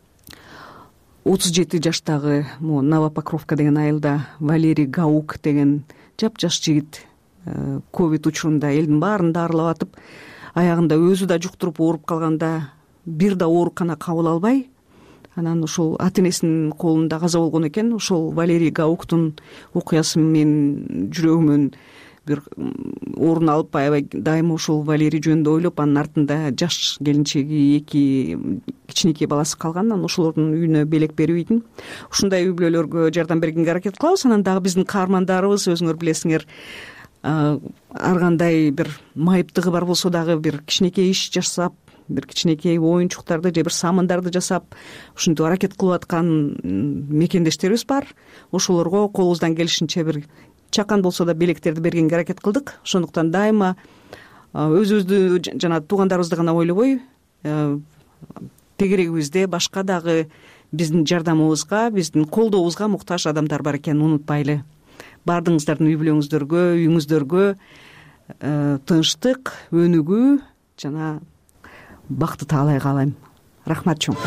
отуз жети жаштагы Новопокровка деген айылда Валерий Гаук деген жапжаш жигит ковид учурунда элдин баарын дарылап атып, аягында өзү да жуктуруп ооруп калганда, бир да оорукана кабыл албай, анан ушул ата энесинин колунда каза болгон экен. Ошол Валерий Гауктун окуясы менин жүрөгүмөн бир орун алып, аябай дайыма ушул Валерий жөнүндө ойлоп, анын артында жаш келинчеги, эки кичинекей баласы калган. Анан ошолордун үйүнө белек берип ийдим. Ушундай үй бүлөлөргө жардам бергенге аракет кылабыз. Анан дагы биздин каармандарыбыз, өзүңөр билесиңер, ар кандай бир майыптыгы бар болсо дагы бир кичинекей иш жасап, бир кичинекей оюнчуктарды же бир самындарды жасап, ушинтип аракет кылып аткан мекендештерибиз бар. Ошолорго колубуздан келишинче бир чакан болсо да белектерди бергенге аракет кылдык. Ошондуктан дайыма өзүбүздү жана туугандарыбызды гана ойлобой, тегерегибизде башка дагы биздин жардамыбызга, биздин колдообузга муктаж адамдар бар экенин унутпайлы. Баардыгыңыздардын үй бүлөңүздөргө, үйүңүздөргө тынчтык, өнүгүү жана бакты таалай каалайм. Рахмат чоң.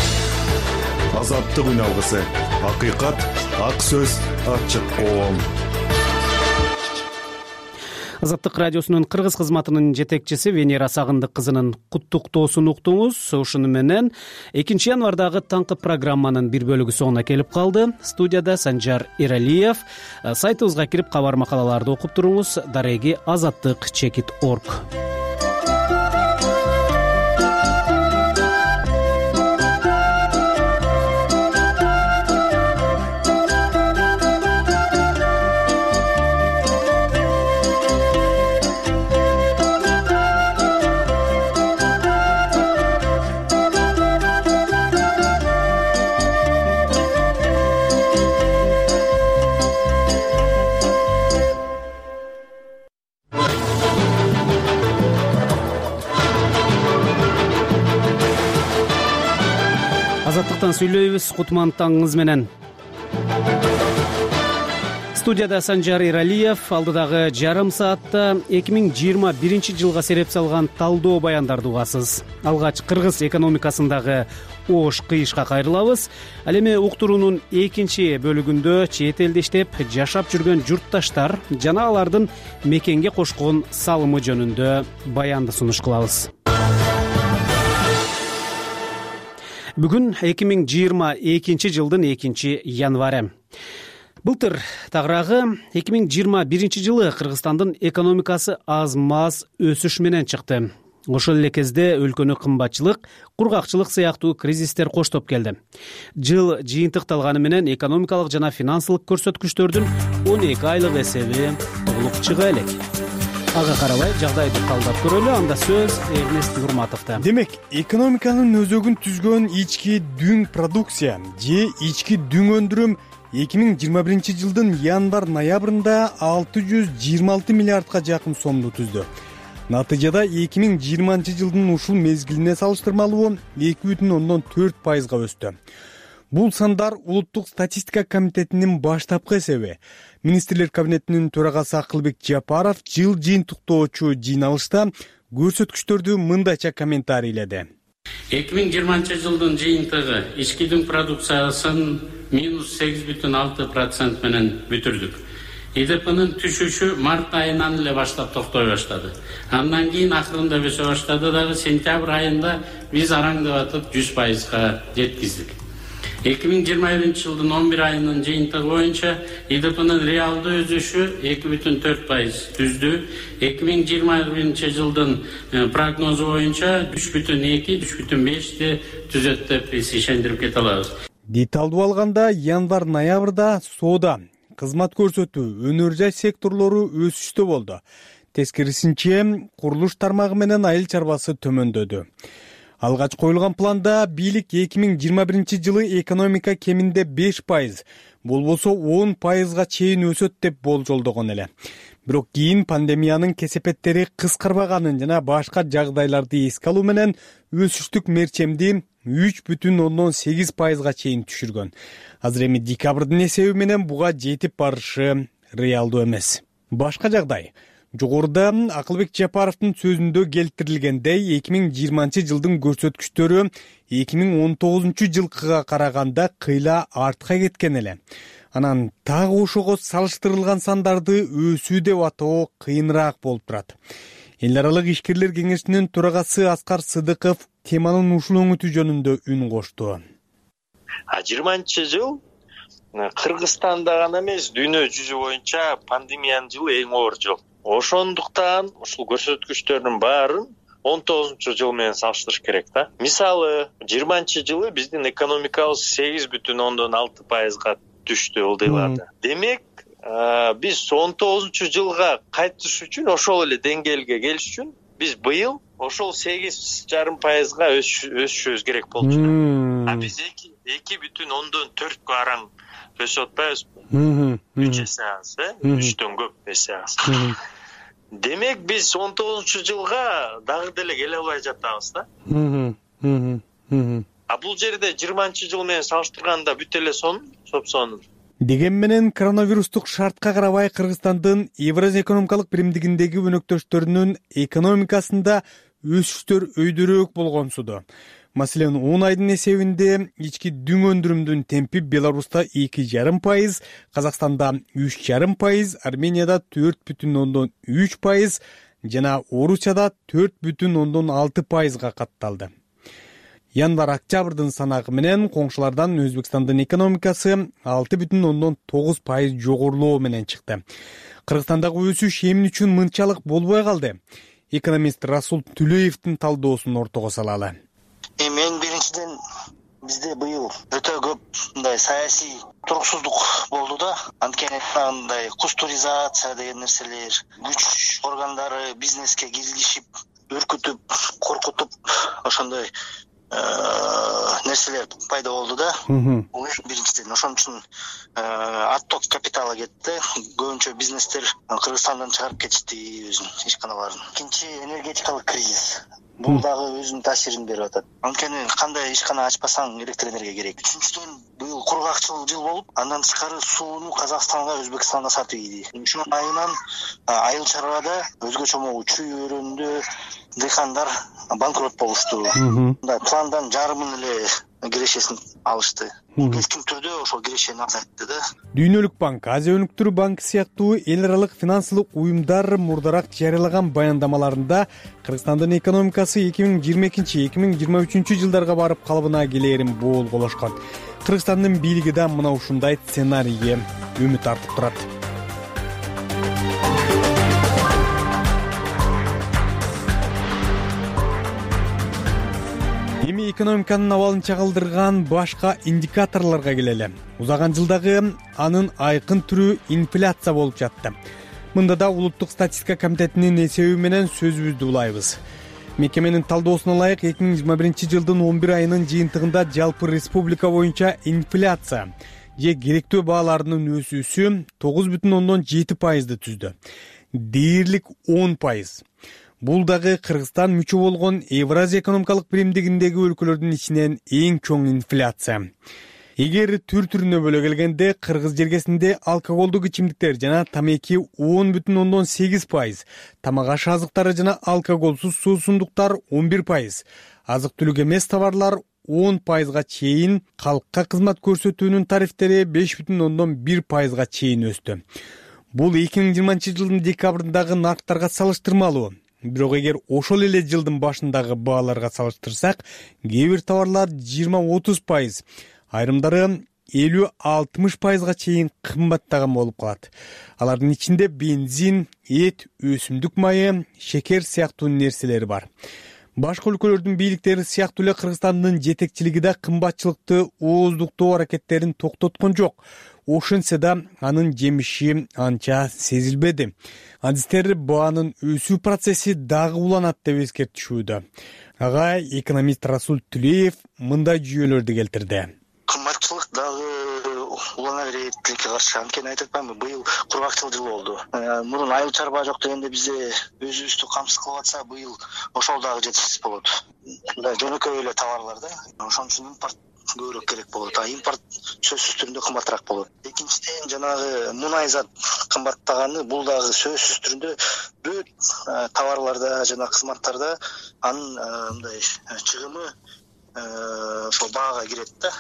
Азаттык үн алгысы. Акыйкат, ак сөз, ачык коом.
Азаттык радиосунун кыргыз кызматынын жетекчиси Венера Сагындык кызынын куттуктоосун уктуңуз. Ушуну менен экинчи январдагы таңкы программанын бир бөлүгү соңуна келип калды. Студияда Санжар Иралиев. Сайтыбызга кирип кабар макалаларды окуп туруңуз. Дареги азаттык чекит точка орг. Азаттыктан сүйлөйбүз. Кутман таңыңыз менен. Студияда Санжар Иралиев. Алдыдагы жарым саатта эки миң жыйырма биринчи жылга сереп салган талдоо баяндарды угасыз. Алгач кыргыз экономикасындагы ош кыйышка кайрылабыз. Ал эми уктуруунун экинчи бөлүгүндө чет элде иштеп жашап жүргөн журтташтар жана алардын мекенге кошкон салымы жөнүндө баянды сунуш кылабыз. Бүгүн эки миң жыйырма экинчи жылдын экинчи январы. Былтыр тагыраагы эки миң жыйырма биринчи жылы Кыргызстандын экономикасы аз-маз өсүш менен чыкты. Ошол эле кезде өлкөнү кымбатчылык, кургакчылык сыяктуу кризистер коштоп келди. Жыл жыйынтыкталганы менен экономикалык жана финансылык көрсөткүчтөрдүн он эки айлык эсеби толук чыга элек. Ага карабай жагдайды калдап көрөлү. Анда сөз Эрнест Нурматовдо.
Демек, экономиканын өзөгүн түзгөн ички дүң продукция же ички дүң өндүрүм эки миң жыйырма биринчи жылдын январ-ноябрында алты жүз жыйырма алты миллиардка жакын сомду түздү. Натыйжада эки миң жыйырманчы жылдын ушул мезгилине салыштырмалуу эки бүтүн ондон төрт пайызга өстү. Бул сандар Улуттук статистика комитетинин баштапкы эсеби. Министрлер кабинетинин төрагасы Акылбек Жапаров жыл жыйынтыктоочу жыйналышта көрсөткүчтөрдү мындайча комментарийледи.
эки миң жыйырманчы жылдын жыйынтыгы ички дүң продукциясын минус сегиз бүтүн алты процент менен бүтүрдүк. ИДПнын түшүшү март айынан эле баштап токтой баштады. Андан кийин акырында өсө баштады дагы сентябрь айында биз араңдап атып жүз пайызга жеткиздик. эки миң жыйырма биринчи жылдын он бир айынын жыйынтыгы боюнча ИДПнын реалдуу өсүшү эки бүтүн төрт пайыз түздү. эки миң жыйырма биринчи жылдын прогнозу боюнча үч бүтүн эки үч бүтүн бешти түзөт деп биз ишендирип кете алабыз.
Деталдуу алганда январ-ноябрда соода, кызмат көрсөтүү, өнөр жай секторлору өсүштө болду. Тескерисинче, курулуш тармагы менен айыл чарбасы төмөндөдү. Алгач коюлган планда бийлик эки миң жыйырма биринчи жылы экономика кеминде беш пайыз, болбосо он пайызга чейин өсөт деп болжолдогон эле. Бирок кийин пандемиянын кесепеттери кыскарбаганын жана башка жагдайларды эске алуу менен өсүштүк мерчемди үч бүтүн ондон сегиз пайызга чейин түшүргөн. Азыр эми декабрдын эсеби менен буга жетип барышы реалдуу эмес. Башка жагдай. Жогоруда Акылбек Жапаровдун сөзүндө келтирилгендей эки миң жыйырманчы жылдын көрсөткүчтөрү эки миң он тогузунчу жылкыга караганда кыйла артка кеткен эле. Анан тагы ошого салыштырылган сандарды өсүү деп атоо кыйыныраак болуп турат. Эл аралык ишкерлер кеңешинин төрагасы Аскар Сыдыков теманын ушул өңүтү жөнүндө үн кошту.
жыйырманчы жыл Кыргызстанда гана эмес, дүйнө жүзү боюнча пандемиянын жылы эң оор жыл. Ошондуктан ушул көрсөткүчтөрдүн баарын он тогузунчу жыл менен салыштырыш керек да. Мисалы, жыйырманчы жылы биздин экономикабыз сегиз бүтүн ондон алты пайызга түштү ылдыйларда. Демек, биз он тогузунчу жылга кайтыш үчүн, ошол эле деңгээлге келиш үчүн биз быйыл ошол сегиз жарым пайызга өсүшүбүз керек болчу. А биз эки бүтүн ондон төрткө араң өсүп атпайбызбы? үч эсе аз, э? үчтөн көп эсе аз. Демек, биз он тогузунчу жылга дагы деле келе албай жатабыз да. А бул жерде жыйырманчы жыл менен салыштырганда бүт эле сон, сопсон.
Деген менен коронавирустук шартка карабай Кыргызстандын Евразия экономикалык биримдигиндеги өнөктөштөрүнүн экономикасында өсүштөр өйдөрөөк болгонсуду. Маселен, он айдын эсебинде ички дүң өндүрүмдүн темпи Беларуста эки жарым пайыз, Казакстанда үч жарым пайыз, Арменияда төрт бүтүн ондон үч пайыз жана Орусияда төрт бүтүн ондон алты пайызга катталды. Январь-октябрдын санагы менен коңшулардан Өзбекстандын экономикасы алты бүтүн ондон тогуз пайыз жогорулоо менен чыкты. Кыргызстандагы өсүш эмне үчүн мынчалык болбой калды? Экономист Расул Түлеевдин талдоосун ортого салалы.
Эң биринчиден бизде быйыл өтө көп мындай саясий туруксуздук болду да. Анткени мындай кустуризация деген нерселер, күч органдары бизнеске киргизип, үркүтүп, коркутуп, ошондой нерселер пайда болду да. Бул биринчиден ошон үчүн отток капитала кетти. Көбүнчө бизнестер Кыргызстандан чыгарып кетишти өзүнүн ишканаларын. Экинчи энергетикалык кризис. Бул дагы өзүнүн таасирин берип атат. Анткени кандай ишкана ачпасаң электр энергия керек. Үчүнчүдөн быйыл кургакчыл жыл болуп, андан тышкары сууну Казакстанга, Өзбекстанга сатып ийди. Ушунун айынан айыл чарбада өзгөчө могу чүй өрөөндө дыйкандар банкрот болушту. Мындай пландан жарымын эле кирешесин алышты. Кескин түрдө ошол кирешени азайтты да.
Дүйнөлүк банк, Азия өнүктүрүү банкы сыяктуу эл аралык финансылык уюмдар мурдараак жарыялаган баяндамаларында Кыргызстандын экономикасы эки миң жыйырма экинчи — эки миң жыйырма үчүнчү жылдарга барып калыбына келерин боолголошкон. Кыргызстандын бийлиги да мына ушундай сценарийге үмүт артып турат. Эми экономиканын абалын чагылдырган башка индикаторлорго келели. Узаган жылдагы анын айкын түрү инфляция болуп жатты. Мында да улуттук статистика комитетинин эсеби менен сөзүбүздү улайбыз. Мекеменин талдоосуна ылайык эки миң жыйырма биринчи жылдын он бир айынын жыйынтыгында жалпы республика боюнча инфляция же керектөө бааларынын өсүүсү тогуз бүтүн ондон жети пайызды түздү. Дээрлик он пайыз. Бул дагы Кыргызстан мүчө болгон Евразия экономикалык биримдигиндеги өлкөлөрдүн ичинен эң чоң инфляция. Эгер түр-түрүнө бөлө келгенде Кыргыз жергесинде алкоголдук ичимдиктер жана тамеки он бүтүн ондон сегиз пайыз, тамак аш азыктары жана алкоголсуз суусундуктар он бир пайыз, азык-түлүк эмес товарлар он пайызга чейин, калкка кызмат көрсөтүүнүн тарифтери беш бүтүн ондон бир пайызга чейин өстү. Бул эки миң жыйырманчы жылдын декабрындагы нарктарга салыштырмалуу. Бирок эгер ошол эле жылдын башындагы бааларга салыштырсак, кээ бир товарлар жыйырма отуз пайыз, айрымдары элүү алтымыш пайызга чейин кымбаттаган болуп калат. Алардын ичинде бензин, эт, өсүмдүк майы, шекер сыяктуу нерселер бар. Башка өлкөлөрдүн бийликтери сыяктуу эле Кыргызстандын жетекчилиги да кымбатчылыкты ооздуктоо аракеттерин токтоткон жок. Ошентсе да анын жемиши анча сезилбеди. Адистер баанын өсүү процесси дагы уланат деп эскертишүүдө. Ага экономист Расул Түлеев мындай жүйөлөрдү келтирди.
Кымбатчылык дагы улана берет тилекке каршы. Анткени айтып атпаймынбы, быйыл кургакчыл жыл болду. Мурун айыл чарба жок дегенде бизде өзүбүздү камсыз кылып атса, быйыл ошол дагы жетишсиз болот. Мындай жөнөкөй эле товарлар да. Ошон үчүн импорт көбүрөөк керек болот. А импорт сөзсүз түрүндө кымбатыраак болот. Экинчиден жанагы мунай зат кымбаттаганы, бул дагы сөзсүз түрүндө бүт товарларда жана кызматтарда анын мындай чыгымы ошол баага кирет да.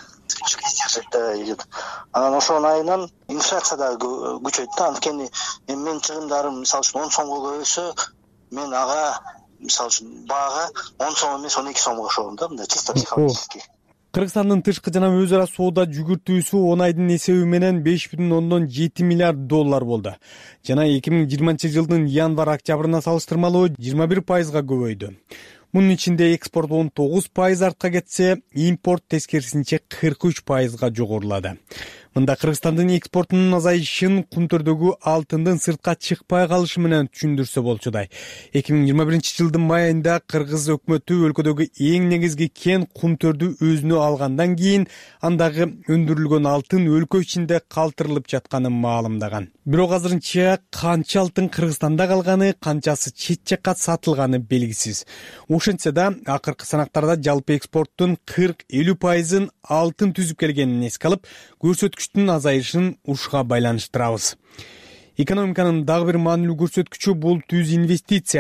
Анан ошонун айынан инфляция дагы күчөйт да. Анткени мен чыгымдарым мисалы үчүн он сомго өсө, мен ага мисалы үчүн баага он сом эмес он эки сомго кошобун да, мындай чисто психологически.
Кыргызстандын тышкы жана өз ара соода жүгүртүүсү он айдын эсеби менен беш бүтүн ондон жети миллиард доллар болду. Жана эки миң жыйырманчы жылдын январь-октябрына салыштырмалуу жыйырма бир пайызга көбөйдү. Мунун ичинде экспорт он тогуз пайыз артка кетсе, импорт тескерисинче кырк үч пайызга жогорулады. Мында Кыргызстандын экспортунун азайышын кумтөрдөгү алтындын сыртка чыкпай калышы менен түшүндүрсө болчудай. эки миң жыйырма биринчи жылдын май айында Кыргыз өкмөтү өлкөдөгү эң негизги кен кумтөрдү өзүнө алгандан кийин андагы өндүрүлгөн алтын өлкө ичинде калтырылып жатканын маалымдаган. Бирок азырынча канча алтын Кыргызстанда калганы, канчасы чет жакка сатылганы белгисиз. Ошентсе да акыркы санактарда жалпы экспорттун кырк элүү пайызын алтын түзүп келгенин эске алып, көрсөткүчтүн азайышын ушуга байланыштырабыз. Экономиканын дагы бир маанилүү көрсөткүчү бул түз инвестиция.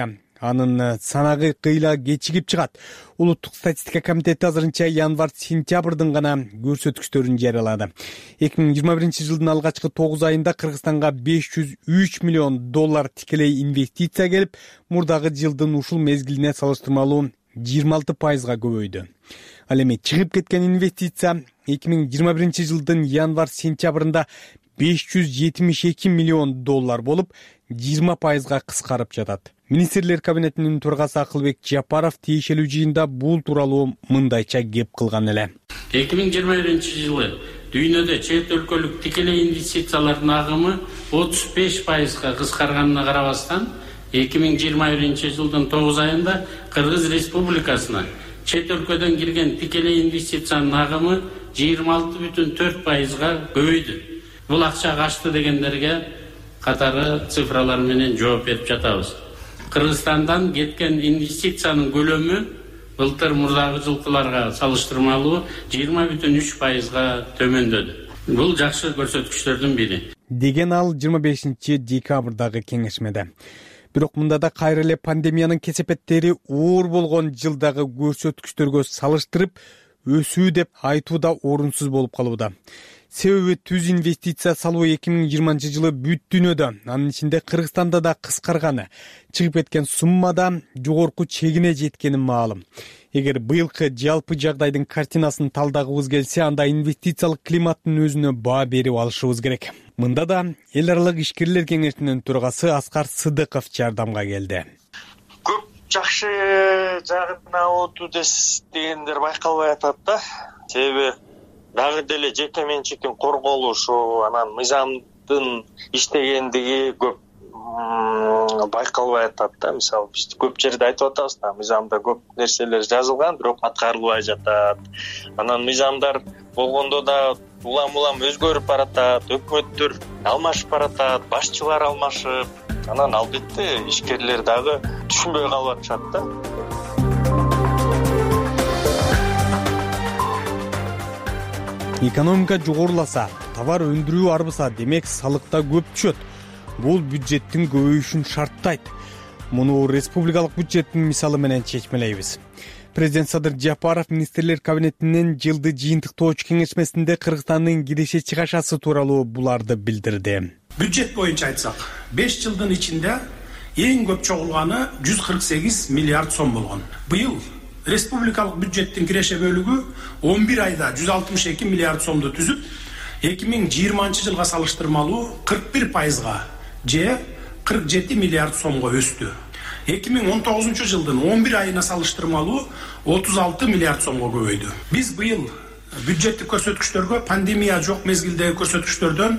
анын санагы кыйла кечигип чыгат. Улуттук статистика комитети азырынча январь-сентябрдын гана көрсөткүчтөрүн жарыялады. эки миң жыйырма биринчи жылдын алгачкы тогуз айында Кыргызстанга беш жүз үч миллион доллар тикелей инвестиция келип, мурдагы жылдын ушул мезгилине салыштырмалуу жыйырма алты пайызга көбөйдү. Ал эми чыгып кеткен инвестиция эки миң жыйырма биринчи жылдын январь-сентябрында беш жүз жетимиш эки миллион доллар болуп, жыйырма пайызга кыскарып жатат. Министрлер кабинетинин төрагасы Акылбек Жапаров тиешелүү жыйында бул тууралуу мындайча кеп кылган эле.
эки миң жыйырма биринчи жылы дүйнөдө чет өлкөлүк тикелей инвестициялардын агымы отуз беш пайызга кыскарганына карабастан, эки миң жыйырма биринчи жылдын тогуз айында Кыргыз Республикасына чет өлкөдөн кирген тикелей инвестициянын агымы жыйырма алты бүтүн төрт пайызга көбөйдү. Бул акча качты дегендерге катары цифралар менен жооп берип жатабыз. Кыргызстандан кеткен инвестициянын көлөмү былтыр мурдагы жылкыларга салыштырмалуу жыйырма бүтүн үч пайызга төмөндөдү. Бул жакшы көрсөткүчтөрдүн бири,
деген ал жыйырма бешинчи декабрдагы кеңешмеде. Бирок мында да кайра эле пандемиянын кесепеттери оор болгон жылдагы көрсөткүчтөргө салыштырып өсүү деп айтуу да орунсуз болуп калууда. Себеби түз инвестиция салуу эки миң жыйырманчы жылы бүт дүйнөдө, анын ичинде Кыргызстанда да кыскарганы, чыгып кеткен суммада жогорку чегине жеткени маалым. Эгер быйылкы жалпы жагдайдын картинасын талдагыбыз келсе, анда инвестициялык климаттын өзүнө баа берип алышыбыз керек. Мында да эл аралык ишкерлер кеңешинин төрагасы Аскар Сыдыков жардамга келди.
Көп жакшы жагына оту дегендер байкалбай атат да. Себеби дагы деле жеке менчиктин корголушу, анан мыйзамдын иштегендиги көп байкалбай атат да. Мисалы биз көп жерде айтып атабыз да, мыйзамда көп нерселер жазылган, бирок аткарылбай жатат. Анан мыйзамдар болгондо да улам-улам өзгөрүп баратат, өкмөттөр алмашып баратат, башчылар алмашып, анан албетте ишкерлер дагы түшүнбөй калып атышат да.
Экономика жогоруласа, товар өндүрүү арбыса, демек салыкта көп түшөт. Бул бюджеттин көбөйүшүн шарттайт. Муну республикалык бюджеттин мисалы менен чечмелейбиз. Президент Садыр Жапаров министрлер кабинетинин жылды жыйынтыктоочу кеңешмесинде Кыргызстандын киреше чыгашасы тууралуу буларды билдирди.
Бюджет боюнча айтсак, беш жылдын ичинде эң көп чогулганы жүз кырк сегиз миллиард сом болгон. Быйыл республикалык бюджеттин киреше бөлүгү он бир айда жүз алтымыш эки миллиард сомду түзүп, эки миң жыйырманчы жылга салыштырмалуу кырк бир пайызга же кырк жети миллиард сомго өстү. эки миң он тогузунчу жылдын он бир айына салыштырмалуу отуз алты миллиард сомго көбөйдү. Биз быйыл бюджеттик көрсөткүчтөргө пандемия жок мезгилдеги көрсөткүчтөрдөн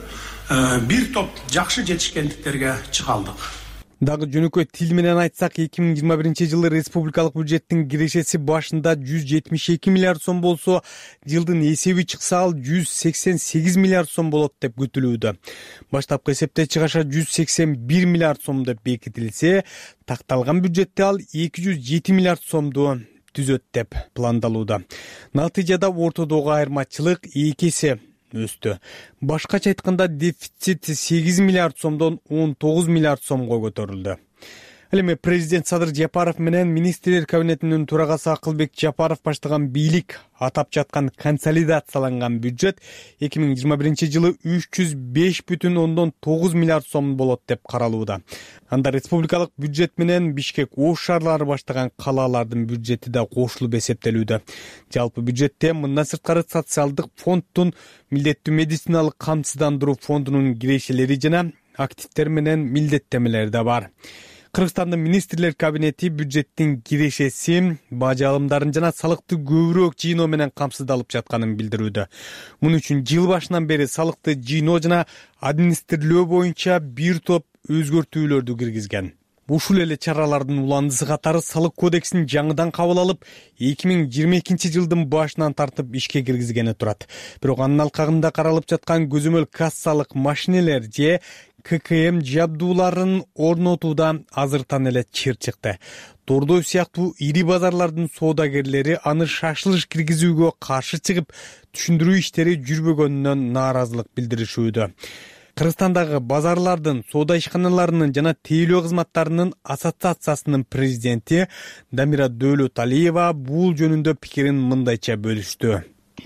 бир топ жакшы жетишкендиктерге чыга алдык.
Дагы жөнөкөй тил менен айтсак, эки миң жыйырма биринчи жылы республикалык бюджеттин кирешеси башында жүз жетимиш эки миллиард сом болсо, жылдын эсеби чыкса ал жүз сексен сегиз миллиард сом болот деп күтүлүүдө. Баштапкы эсепте чыгаша жүз сексен бир миллиард сом деп бекитилсе, такталган бюджетте ал эки жүз жети миллиард сомду түзөт деп пландалууда. Натыйжада ортодогу айырмачылык эки эсе өстү. Башкача айтканда дефицит сегиз миллиард сомдон он тогуз миллиард сомго көтөрүлдү. Ал эми президент Садыр Жапаров менен министрлер кабинетинин төрагасы Акылбек Жапаров баштаган бийлик атап жаткан консолидацияланган бюджет эки миң жыйырма биринчи жылы үч жүз беш бүтүн ондон тогуз миллиард сом болот деп каралууда. Анда республикалык бюджет менен Бишкек Ош шаарлары баштаган калаалардын бюджети да кошулуп эсептелүүдө. Жалпы бюджетте мындан сырткары социалдык фонддун, милдеттүү медициналык камсыздандыруу фондунун кирешелери жана активдер менен милдеттемелери да бар. Кыргызстандын министрлер кабинети бюджеттин кирешеси, бажы алымдарын жана салыкты көбүрөөк жыйноо менен камсыздалып жатканын билдирүүдө. Муну үчүн жыл башынан бери салыкты жыйноо жана администрациялоо боюнча бир топ өзгөртүүлөрдү киргизген. Ушул эле чаралардын уландысы катары салык кодексин жаңыдан кабыл алып, эки миң жыйырма экинчи жылдын башынан тартып ишке киргизгени турат. Бирок анын алкагында каралып жаткан көзөмөл кассалык машинелер же ка ка эм жабдууларын орнотууда азыртан эле чыр чыкты. Тордой сыяктуу ири базарлардын соодагерлери аны шашылыш киргизүүгө каршы чыгып, түшүндүрүү иштери жүрбөгөнүнөн нааразылык билдиришүүдө. Кыргызстандагы базарлардын, соода ишканаларынын жана тейлөө кызматтарынын ассоциациясынын президенти Дамира Дөөлөталиева бул жөнүндө пикирин мындайча бөлүштү.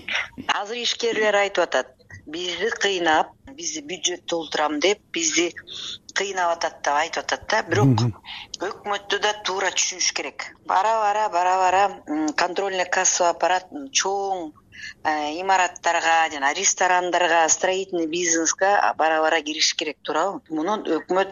Азыр ишкерлер айтып атат, бизди кыйнап, бизди бюджет толтурам деп, бизди кыйнап атат деп айтып атат да. Бирок өкмөттү да туура түшүнүш керек. Бара-бара, бара-бара контрольный кассовый аппарат чоң имараттарга жана ресторандарга, строительный бизнеске бара-бара кириш керек, туурабы? Муну өкмөт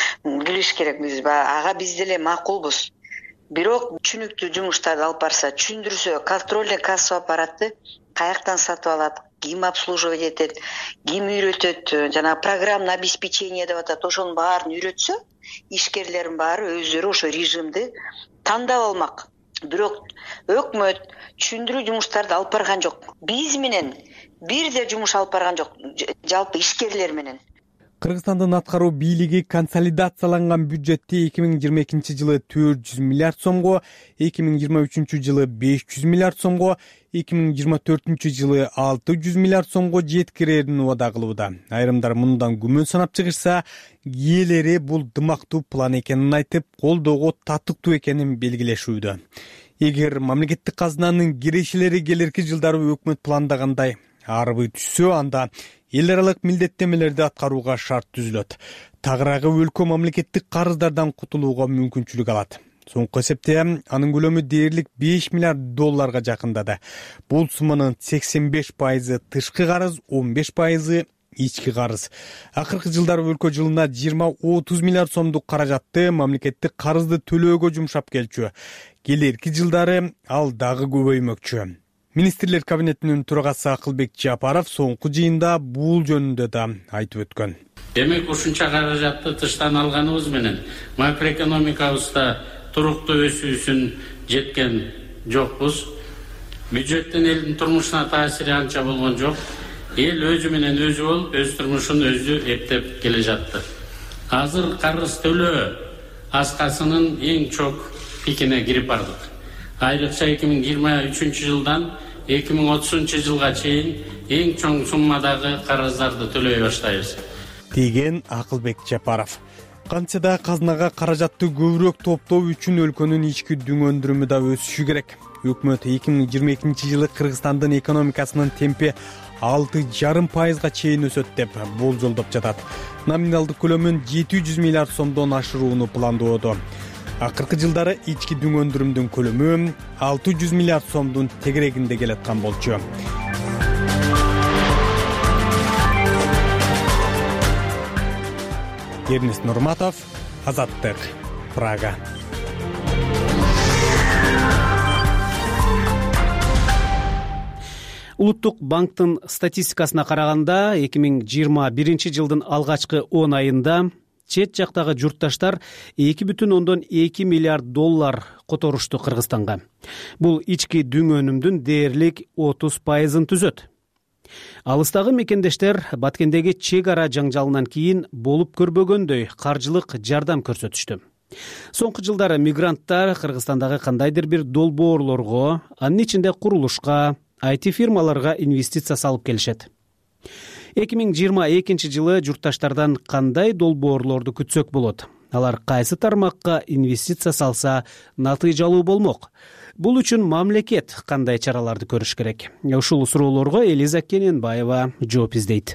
билиш керек. Биз ага биз деле макулбуз. Бирок түшүнүктүү жумуштарды алып барса, түшүндүрсө, контрольный кассовый аппаратты каяктан сатып алат, ким обслуживать этет, ким үйрөтөт, жана программный обеспечение деп атат, ошонун баарын үйрөтсө, ишкерлердин баары өздөрү ошо режимди тандап алмак. Бирок өкмөт түшүндүрүү жумуштарды алып барган жок. Биз менен бирде жумуш алып барган жок, жалпы ишкерлер менен.
Кыргызстандын аткаруу бийлиги консолидацияланган бюджетти эки миң жыйырма экинчи жылы төрт жүз миллиард сомго, эки миң жыйырма үчүнчү жылы беш жүз миллиард сомго, эки миң жыйырма төртүнчү жылы алты жүз миллиард сомго жеткирерин убада кылууда. Айрымдар мындан күмөн санап чыгышса, ээлери бул дымактуу план экенин айтып, колдоого татыктуу экенин белгилешүүдө. Эгер мамлекеттик казынанын кирешелери келерки жылдары өкмөт пландагандай арбый түшсө, анда эл аралык милдеттемелерди аткарууга шарт түзүлөт. Тагыраагы өлкө мамлекеттик карыздардан кутулууга мүмкүнчүлүк алат. Соңку эсепте анын көлөмү дээрлик беш миллиард долларга жакындады. Бул сумманын сексен беш пайызы тышкы карыз, он беш пайызы ички карыз. Акыркы жылдары өлкө жылына жыйырма отуз миллиард сомдук каражатты мамлекеттик карызды төлөөгө жумшап келчү. Келерки жылдары ал дагы көбөймөкчү. Министрлер кабинетинин төрагасы Акылбек Жапаров соңку жыйында бул жөнүндө да айтып өткөн.
Демек, ушунча каражатты тыштан алганыбыз менен макроэкономикабызда туруктуу өсүүсүн жеткен жокпуз. Бюджеттен элдин турмушуна таасири анча болгон жок. Эл өзү менен өзү болуп, өз турмушун өзү эптеп келе жатты. Азыр карыз төлөө аскасынын эң чоң пикине кирип бардык. Айрыкча эки миң жыйырма үчүнчү жылдан эки миң отузунчу жылга чейин эң чоң суммадагы карыздарды төлөй баштайбыз,
деген Акылбек Жапаров. Кантсе да казынага каражатты көбүрөөк топтоо үчүн өлкөнүн ички дүң өндүрүмү да өсүшү керек. Өкмөт эки миң жыйырма экинчи жылы Кыргызстандын экономикасынын темпи алты жарым пайызга чейин өсөт деп болжолдоп жатат. Номиналдык көлөмүн жети жүз миллиард сомдон ашырууну пландоодо. Акыркы жылдары ички дүң өндүрүмдүн көлөмү алты жүз миллиард сомдун тегерегинде келаткан болчу. Эрнест Нурматов, Азаттык, Прага.
Улуттук банктын статистикасына караганда эки миң жыйырма биринчи жылдын алгачкы он айында чет жактагы журтташтар эки бүтүн ондон эки миллиард доллар которушту Кыргызстанга. Бул ички дүң өнүмдүн дээрлик отуз пайызын түзөт. Алыстагы мекендештер Баткендеги чек ара жаңжалынан кийин болуп көрбөгөндөй каржылык жардам көрсөтүштү. Соңку жылдары мигранттар Кыргызстандагы кандайдыр бир долбоорлорго, анын ичинде курулушка, ай ти фирмаларга инвестиция салып келишет. эки миң жыйырма экинчи жылы журтташтардан кандай долбоорлорду күтсөк болот? Алар кайсы тармакка инвестиция салса натыйжалуу болмок? Бул үчүн мамлекет кандай чараларды көрүш керек? Ушул суроолорго Элиза Кененбаева жооп издейт.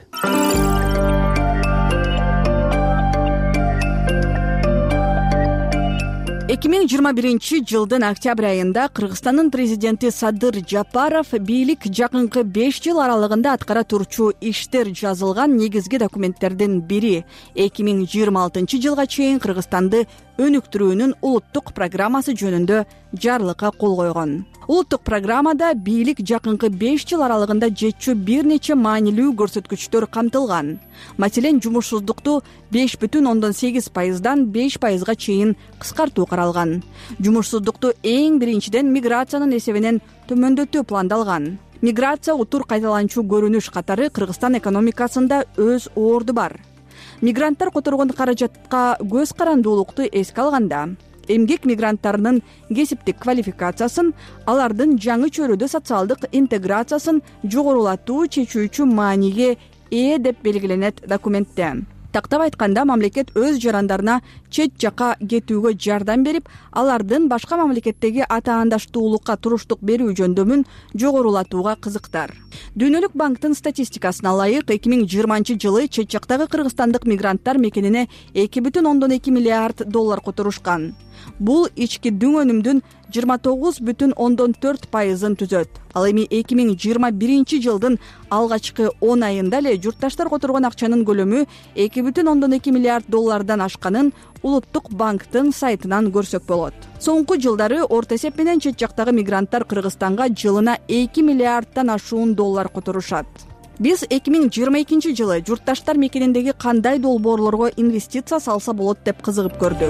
эки миң жыйырма биринчи жылдын октябрь айында Кыргызстандын президенти Садыр Жапаров бийлик жакынкы беш жыл аралыгында аткара турчу иштер жазылган негизги документтердин бири эки миң жыйырма алтынчы жылга чейин Кыргызстанды өнүктүрүүнүн улуттук программасы жөнүндө жарлыкка кол койгон. Улуттук программада бийлик жакынкы беш жыл аралыгында жетчү бир нече маанилүү көрсөткүчтөр камтылган. Маселен, жумушсуздукту беш бүтүн ондон сегиз пайыздан беш пайызга чейин кыскартуу каралган. Жумушсуздукту эң биринчиден миграциянын эсебинен төмөндөтүү пландалган. Миграция утур кайталанчу көрүнүш катары Кыргызстан экономикасында өз орду бар. Мигранттар которгон каражатка көз карандуулукту эске алганда, эмгек мигранттарынын кесиптик квалификациясын, алардын жаңы чөйрөдө социалдык интеграциясын жогорулатуу чечүүчү мааниге ээ деп белгиленет документте. Тактап айтканда, мамлекет өз жарандарына чет жакка кетүүгө жардам берип, алардын башка мамлекеттеги атаандаштуулукка туруштук берүү жөндөмүн жогорулатууга кызыктар. Дүйнөлүк банктын статистикасына ылайык, эки миң жыйырманчы жылы чет жактагы кыргызстандык мигранттар мекенине эки бүтүн ондон эки миллиард доллар которушкан. Бул ички дүң өнүмдүн жыйырма тогуз бүтүн ондон төрт пайызын түзөт. Ал эми эки миң жыйырма биринчи жылдын алгачкы он айында эле журтташтар которгон акчанын көлөмү эки бүтүн ондон эки миллиард доллардан ашканын Улуттук банктын сайтынан көрсөк болот. Соңку жылдары орто эсеп менен чет жактагы мигранттар Кыргызстанга жылына эки миллиарддан ашуун доллар которушат. Биз эки миң жыйырма экинчи жылы журтташтар мекениндеги кандай долбоорлорго инвестиция салса болот деп кызыгып көрдүк.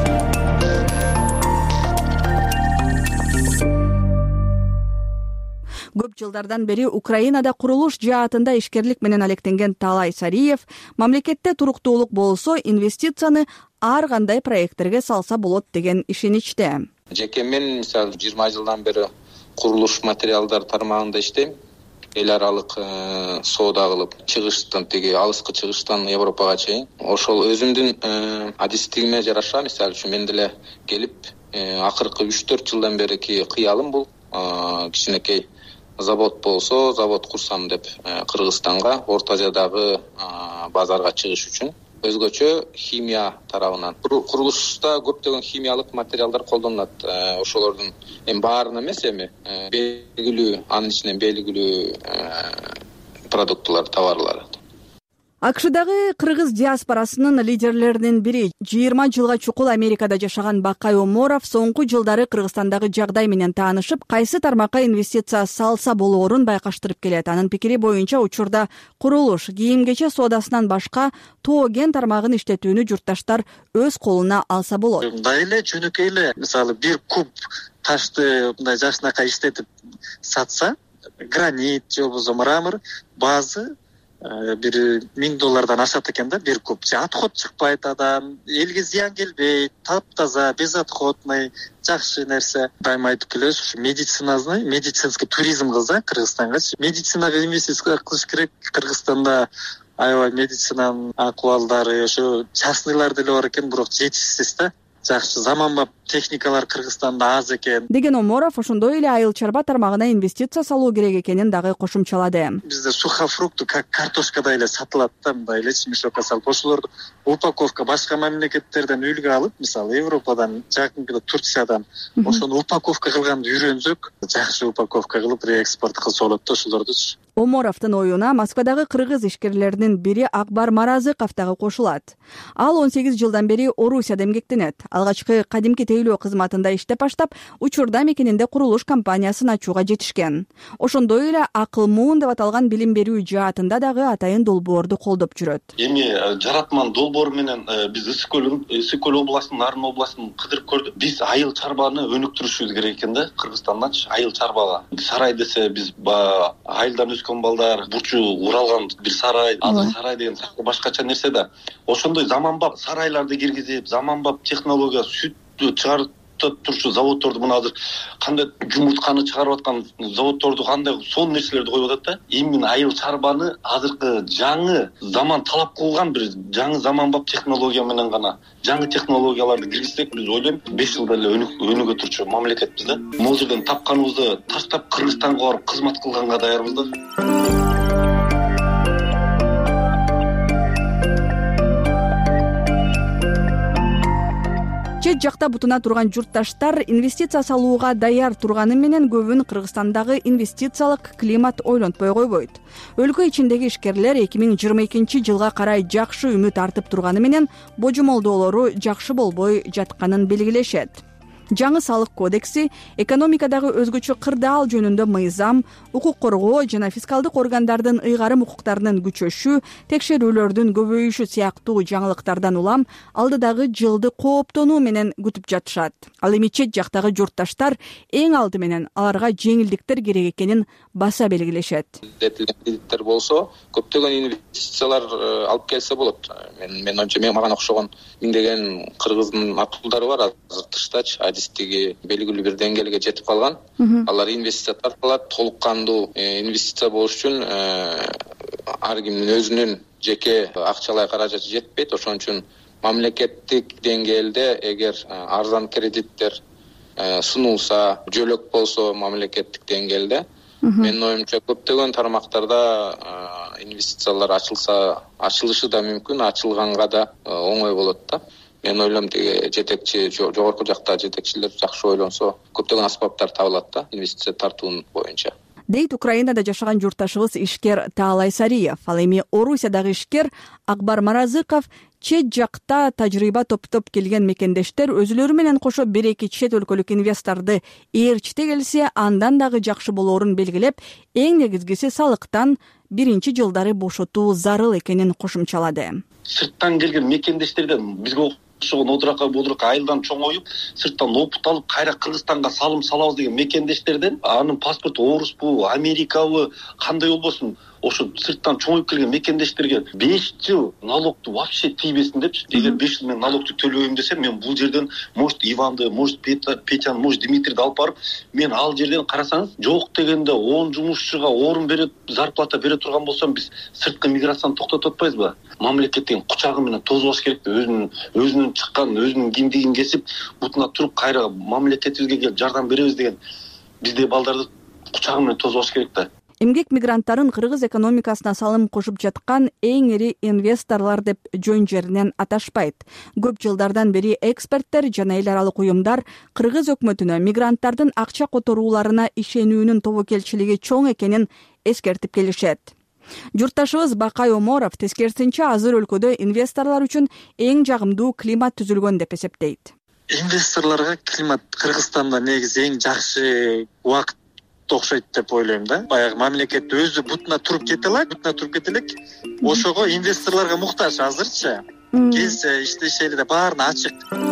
Көп жылдардан бери Украинада курулуш жаатында ишкерлик менен алектенген Талай Сариев мамлекетте туруктуулук болсо инвестицияны ар кандай проекттерге салса болот деген ишеничте.
Жеке мен мисалы жыйырма жылдан бери курулуш материалдар тармагында иштейм. Эл аралык соода кылып, чыгыштан теги алыскы чыгыштан Европага чейин. Ошол өзүмдүн адистигиме жараша, мисалы үчүн мен деле келип, акыркы үч төрт жылдан берки кыялым бул кичинекей завод болсо, завод курсам деп Кыргызстанга, Орто Азиядагы базарга чыгыш үчүн. Өзгөчө химия тарабынан. Курулушта көптөгөн химиялык материалдар колдонулат. Ошолордун эми баарын эмес, эми белгилүү, анын ичинен белгилүү продуктулар, товарлар.
АКШдагы кыргыз диаспорасынын лидерлеринин бири жыйырма жылга чукул Америкада жашаган Бакай Оморов соңку жылдары Кыргызстандагы жагдай менен таанышып, кайсы тармакка инвестиция салса болоорун байкаштырып келет. Анын пикири боюнча учурда курулуш, кийим-кече соодасынан башка тооген тармагын иштетүүнү журтташтар өз колуна алса болот.
Мындай эле жөнөкөй эле, мисалы бир куб ташты мындай жакшынакай иштетип сатса, гранит же болбосо мрамор, базы бир миң доллардан ашат экен да, бир куб. Отход чыкпайт адан, элге зыян келбейт, таптаза, безотходный, жакшы нерсе. Дайыма айтып келебиз, ушу медицинаны, медицинский туризм кылса Кыргызстанга, медицинага инвестиция кылыш керек. Кыргызстанда аябай медицинанын акыбалдары, ошо частныйлар деле бар экен, бирок жетишсиз да. Жакшы заманбап техникалар Кыргызстанда аз экен
деген Оморов ошондой эле айыл чарба тармагына инвестиция салуу керек экенин дагы кошумчалады.
Бизде сухофрукты как картошкадай эле сатылат да, мындай эле мешокко салып. Ошолорду упаковка башка мамлекеттерден үлгү алып, мисалы Европадан, жакынкыда Турциядан ошону упаковка кылганды үйрөнсөк, жакшы упаковка кылып реэкспорт кылса болот да ошолорду.
Оморовдун оюна Москвадагы кыргыз ишкерлеринин бири Акбар Маразыков дагы кошулат. Ал он сегиз жылдан бери Орусияда эмгектенет. Алгачкы кадимки тейлөө кызматында иштеп баштап, учурда мекенинде курулуш компаниясын ачууга жетишкен. Ошондой эле Акыл Муун деп аталган билим берүү жаатында дагы атайын долбоорду колдоп жүрөт.
Эми жаратман долбоор менен биз Ысык көл, Ысык көл областынын, Нарын областынын кыдырып көрдүк. Биз айыл чарбаны өнүктүрүшүбүз керек экен да, Кыргызстанданчы айыл чарбага. Сарай десе биз айылдан өскөн балдар, бурчу уралган бир сарай, азыр сарай деген башкача нерсе да. Ошондой заманбап сарайларды киргизип, заманбап технология сүт чыгарып турчу заводдорду, мына азыр кандай жумуртканы чыгарып аткан заводдорду, кандай сонун нерселерди коюп атат да. Эми айыл чарбаны азыркы жаңы заман талап кылган бир жаңы заманбап технология менен гана, жаңы технологияларды киргизсек, биз ойлойм беш жылда эле өнүгө турчу мамлекетпиз да. Могул жерден тапканыбызды таштап Кыргызстанга барып кызмат кылганга даярбыз да.
Чет жакта бутуна турган журтташтар инвестиция салууга даяр турганы менен көбүн Кыргызстандагы инвестициялык климат ойлонтпой койбойт. Өлкө ичиндеги ишкерлер эки миң жыйырма экинчи жылга карай жакшы үмүт артып турганы менен божомолдоолору жакшы болбой жатканын белгилешет. Жаңы салык кодекси, экономикадагы өзгөчө кырдаал жөнүндө мыйзам, укук коргоо жана фискалдык органдардын ыйгарым укуктарынын күчөшү, текшерүүлөрдүн көбөйүшү сыяктуу жаңылыктардан улам алдыдагы жылды кооптонуу менен күтүп жатышат. Ал эми чет жактагы журтташтар эң алды менен аларга жеңилдиктер керек экенин баса белгилешет.
Кредиттер болсо, көптөгөн инвестициялар алып келсе болот. Мен мен ойымча, мен мага окшогон миңдеген кыргыздын акылдары бар, азыр тыштачы адистиги белгилүү бир деңгээлге жетип калган. Алар инвестиция тартылат, толук кандуу инвестиция болуш үчүн ар кимдин өзүнүн жеке акчалай каражаты жетпейт. Ошон үчүн мамлекеттик деңгээлде эгер арзан кредиттер сунулса, жөлөк болсо мамлекеттик деңгээлде, менин оюмча көптөгөн тармактарда инвестициялар ачылса, ачылышы да мүмкүн, ачылганга да оңой болот да. Мен ойлойм тиги жетекчи, жогорку жакта жетекчилер жакшы ойлонсо, көптөгөн аспаптар табылат да инвестиция тартуунун боюнча.
Дейт Украинада жашаган журтташыбыз ишкер Таалай Сариев. Ал эми Орусиядагы ишкер Акбар Маразыков чет жакта тажрыйба топтоп келген мекендештер өзүлөрү менен кошо бир эки чет өлкөлүк инвестарды ээрчите келсе, андан дагы жакшы болоорун белгилеп, эң негизгиси салыктан биринчи жылдары бошотуу зарыл экенин кошумчалады.
Сырттан келген мекендештерден бизге окшогон одурака бодурака айылдан чоңоюп, сырттан опут алып, кайра Кыргызстанга салым салабыз деген мекендештерден анын паспорту орусбу, америкабы, кандай болбосун, ошо сырттан чоңоюп келген мекендештерге беш жыл налогду вообще тийбесин депчи. Эгер беш жыл мен налогду төлөбөйм десем, мен бул жерден может Иванды, может Петяны, может Дмитрийди алып барып, мен ал жерден карасаңыз, жок дегенде он жумушчуга орун берет, зарплата бере турган болсом, биз сырткы миграцияны токтотуп атпайбызбы? Мамлекеттин кучагы менен тозбаш керек да, өзүнүн өзүнүн чыккан, өзүнүн киндигин кесип, бутуна туруп кайра мамлекетибизге келип жардам беребиз деген бизде балдарды кучагы менен тозбаш керек да.
Эмгек мигранттарын кыргыз экономикасына салым кошуп жаткан эң ири инвесторлор деп жөн жеринен аташпайт. Көп жылдардан бери эксперттер жана эл аралык уюмдар кыргыз өкмөтүнө мигранттардын акча которууларына ишенүүнүн тобокелчилиги чоң экенин эскертип келишет. Журтташыбыз Бакай Оморов тескерисинче азыр өлкөдө инвесторлор үчүн эң жагымдуу климат түзүлгөн деп эсептейт.
Инвесторлорго климат Кыргызстанда негизи эң жакшы убакыт окшойт деп ойлойм да. Баягы мамлекет өзү бутуна туруп кете алат, бутуна туруп кете элек. Ошого инвесторлорго муктаж азырчы. Келсе иштешели деп баарына ачык.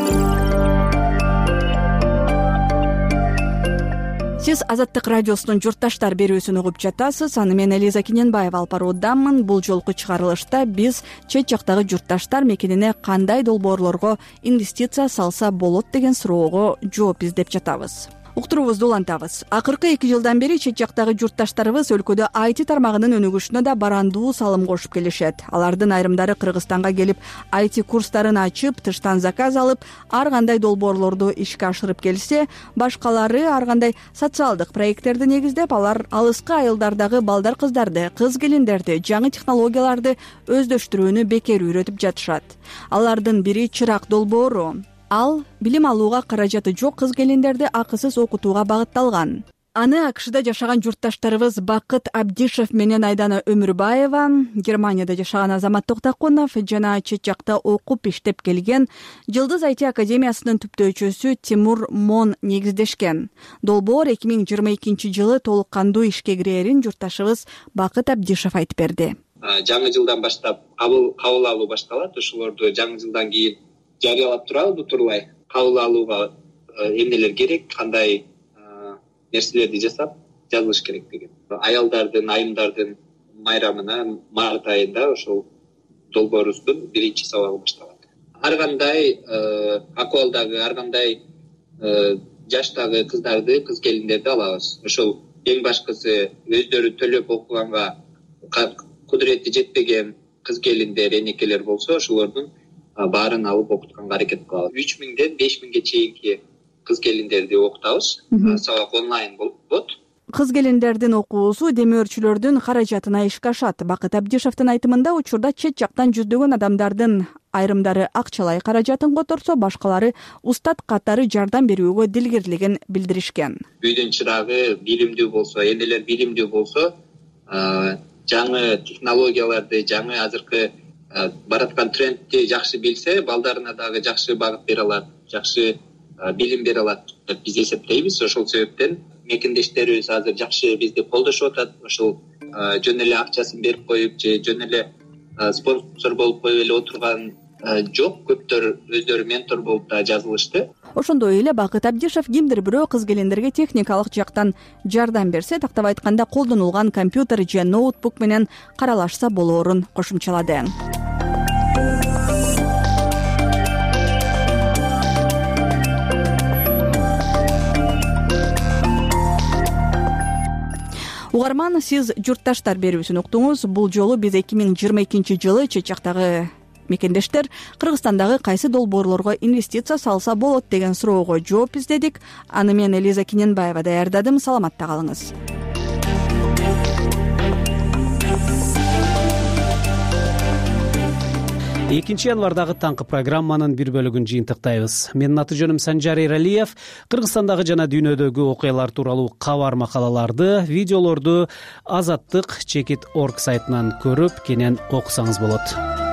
Сиз Азаттык радиосунун журтташтар берүүсүн угуп жатасыз. Аны мен Элиза Кененбаева алып баруудамын. Бул жолку чыгарылышта биз чет жактагы журтташтар мекенине кандай долбоорлорго инвестиция салса болот деген суроого жооп издеп жатабыз. Уктуруубузду улантабыз. Акыркы эки жылдан бери чет жактагы журтташтарыбыз өлкөдө ай ти тармагынын өнүгүшүнө да барандуу салым кошуп келишет. Алардын айрымдары Кыргызстанга келип ай ти курстарын ачып, тыштан заказ алып, ар кандай долбоорлорду ишке ашырып келсе, башкалары ар кандай социалдык проекттерди негиздеп, алар алыскы айылдардагы балдар кыздарды, кыз келиндерди, жаңы технологияларды өздөштүрүүнү бекер үйрөтүп жатышат. Алардын бири чырак долбоору. Ал билим алууга каражаты жок кыз келиндерди акысыз окутууга багытталган. Аны АКШда жашаган журтташтарыбыз Бакыт Абдишев менен Айдана Өмүрбаева, Германияда жашаган Азамат Токтакунов жана чет жакта окуп иштеп келген Жылдыз ай ти академиясынын түптөөчүсү Тимур Мон негиздешкен. Долбоор эки миң жыйырма экинчи жылы толук кандуу ишке кирерин журтташыбыз Бакыт Абдишев айтып берди.
Жаңы жылдан баштап кабыл алуу башталат. Ошолорду жаңы жылдан кийин жарыялап турабы турбай кабыл алууга эмнелер керек, кандай нерселерди жасап жазылыш керек деген. Аялдардын, айымдардын майрамына март айында ошол долбоорубуздун биринчи сабагы башталат. Ар кандай акыбалдагы, ар кандай жаштагы кыздарды, кыз келиндерди алабыз. Ошол эң башкысы өздөрү төлөп окуганга кудурети жетпеген кыз келиндер, энекелер болсо, ошолордун баарын алып окутканга аракет кылабыз. үч миңден беш миңге чейинки кыз келиндерди окутабыз. Сабак онлайн болот.
Кыз келиндердин окуусу демөөрчүлөрдүн каражатына ишке ашат. Бакыт Абдишевдин айтымында учурда чет жактан жүздөгөн адамдардын айрымдары акчалай каражатын которсо, башкалары устат катары жардам берүүгө дилгирлигин билдиришкен.
Үйдүн чырагы билимдүү болсо, энелер билимдүү болсо, жаңы технологияларды, жаңы азыркы бараткан трендти жакшы билсе, балдарына дагы жакшы багыт бере алат, жакшы билим бере алат деп биз эсептейбиз. Ошол себептен мекендештерибиз азыр жакшы бизди колдошуп атат. Ошол жөн эле акчасын берип коюп же жөн эле спонсор болуп коюп эле отурган жок. Көптөр өздөрү ментор болуп да жазылышты.
Ошондой эле Бакыт Абдишев кимдир бирөө кыз келиндерге техникалык жактан жардам берсе, тактап айтканда колдонулган компьютер же ноутбук менен каралашса болоорун кошумчалады. угарман, сиз журтташтар берүүсүн уктуңуз. Бул жолу биз эки миң жыйырма экинчи жылы чет жактагы мекендештер Кыргызстандагы кайсы долбоорлорго инвестиция салса болот деген суроого жооп издедик. Аны мен Элиза Киненбаева даярдадым. Саламатта калыңыз.
экинчи январдагы таңкы программанын бир бөлүгүн жыйынтыктайбыз. Менин аты жөнүм Санжар Эралиев. Кыргызстандагы жана дүйнөдөгү окуялар тууралуу кабар макалаларды, видеолорду азаттык чекит точка орг сайтынан көрүп, кенен окусаңыз болот.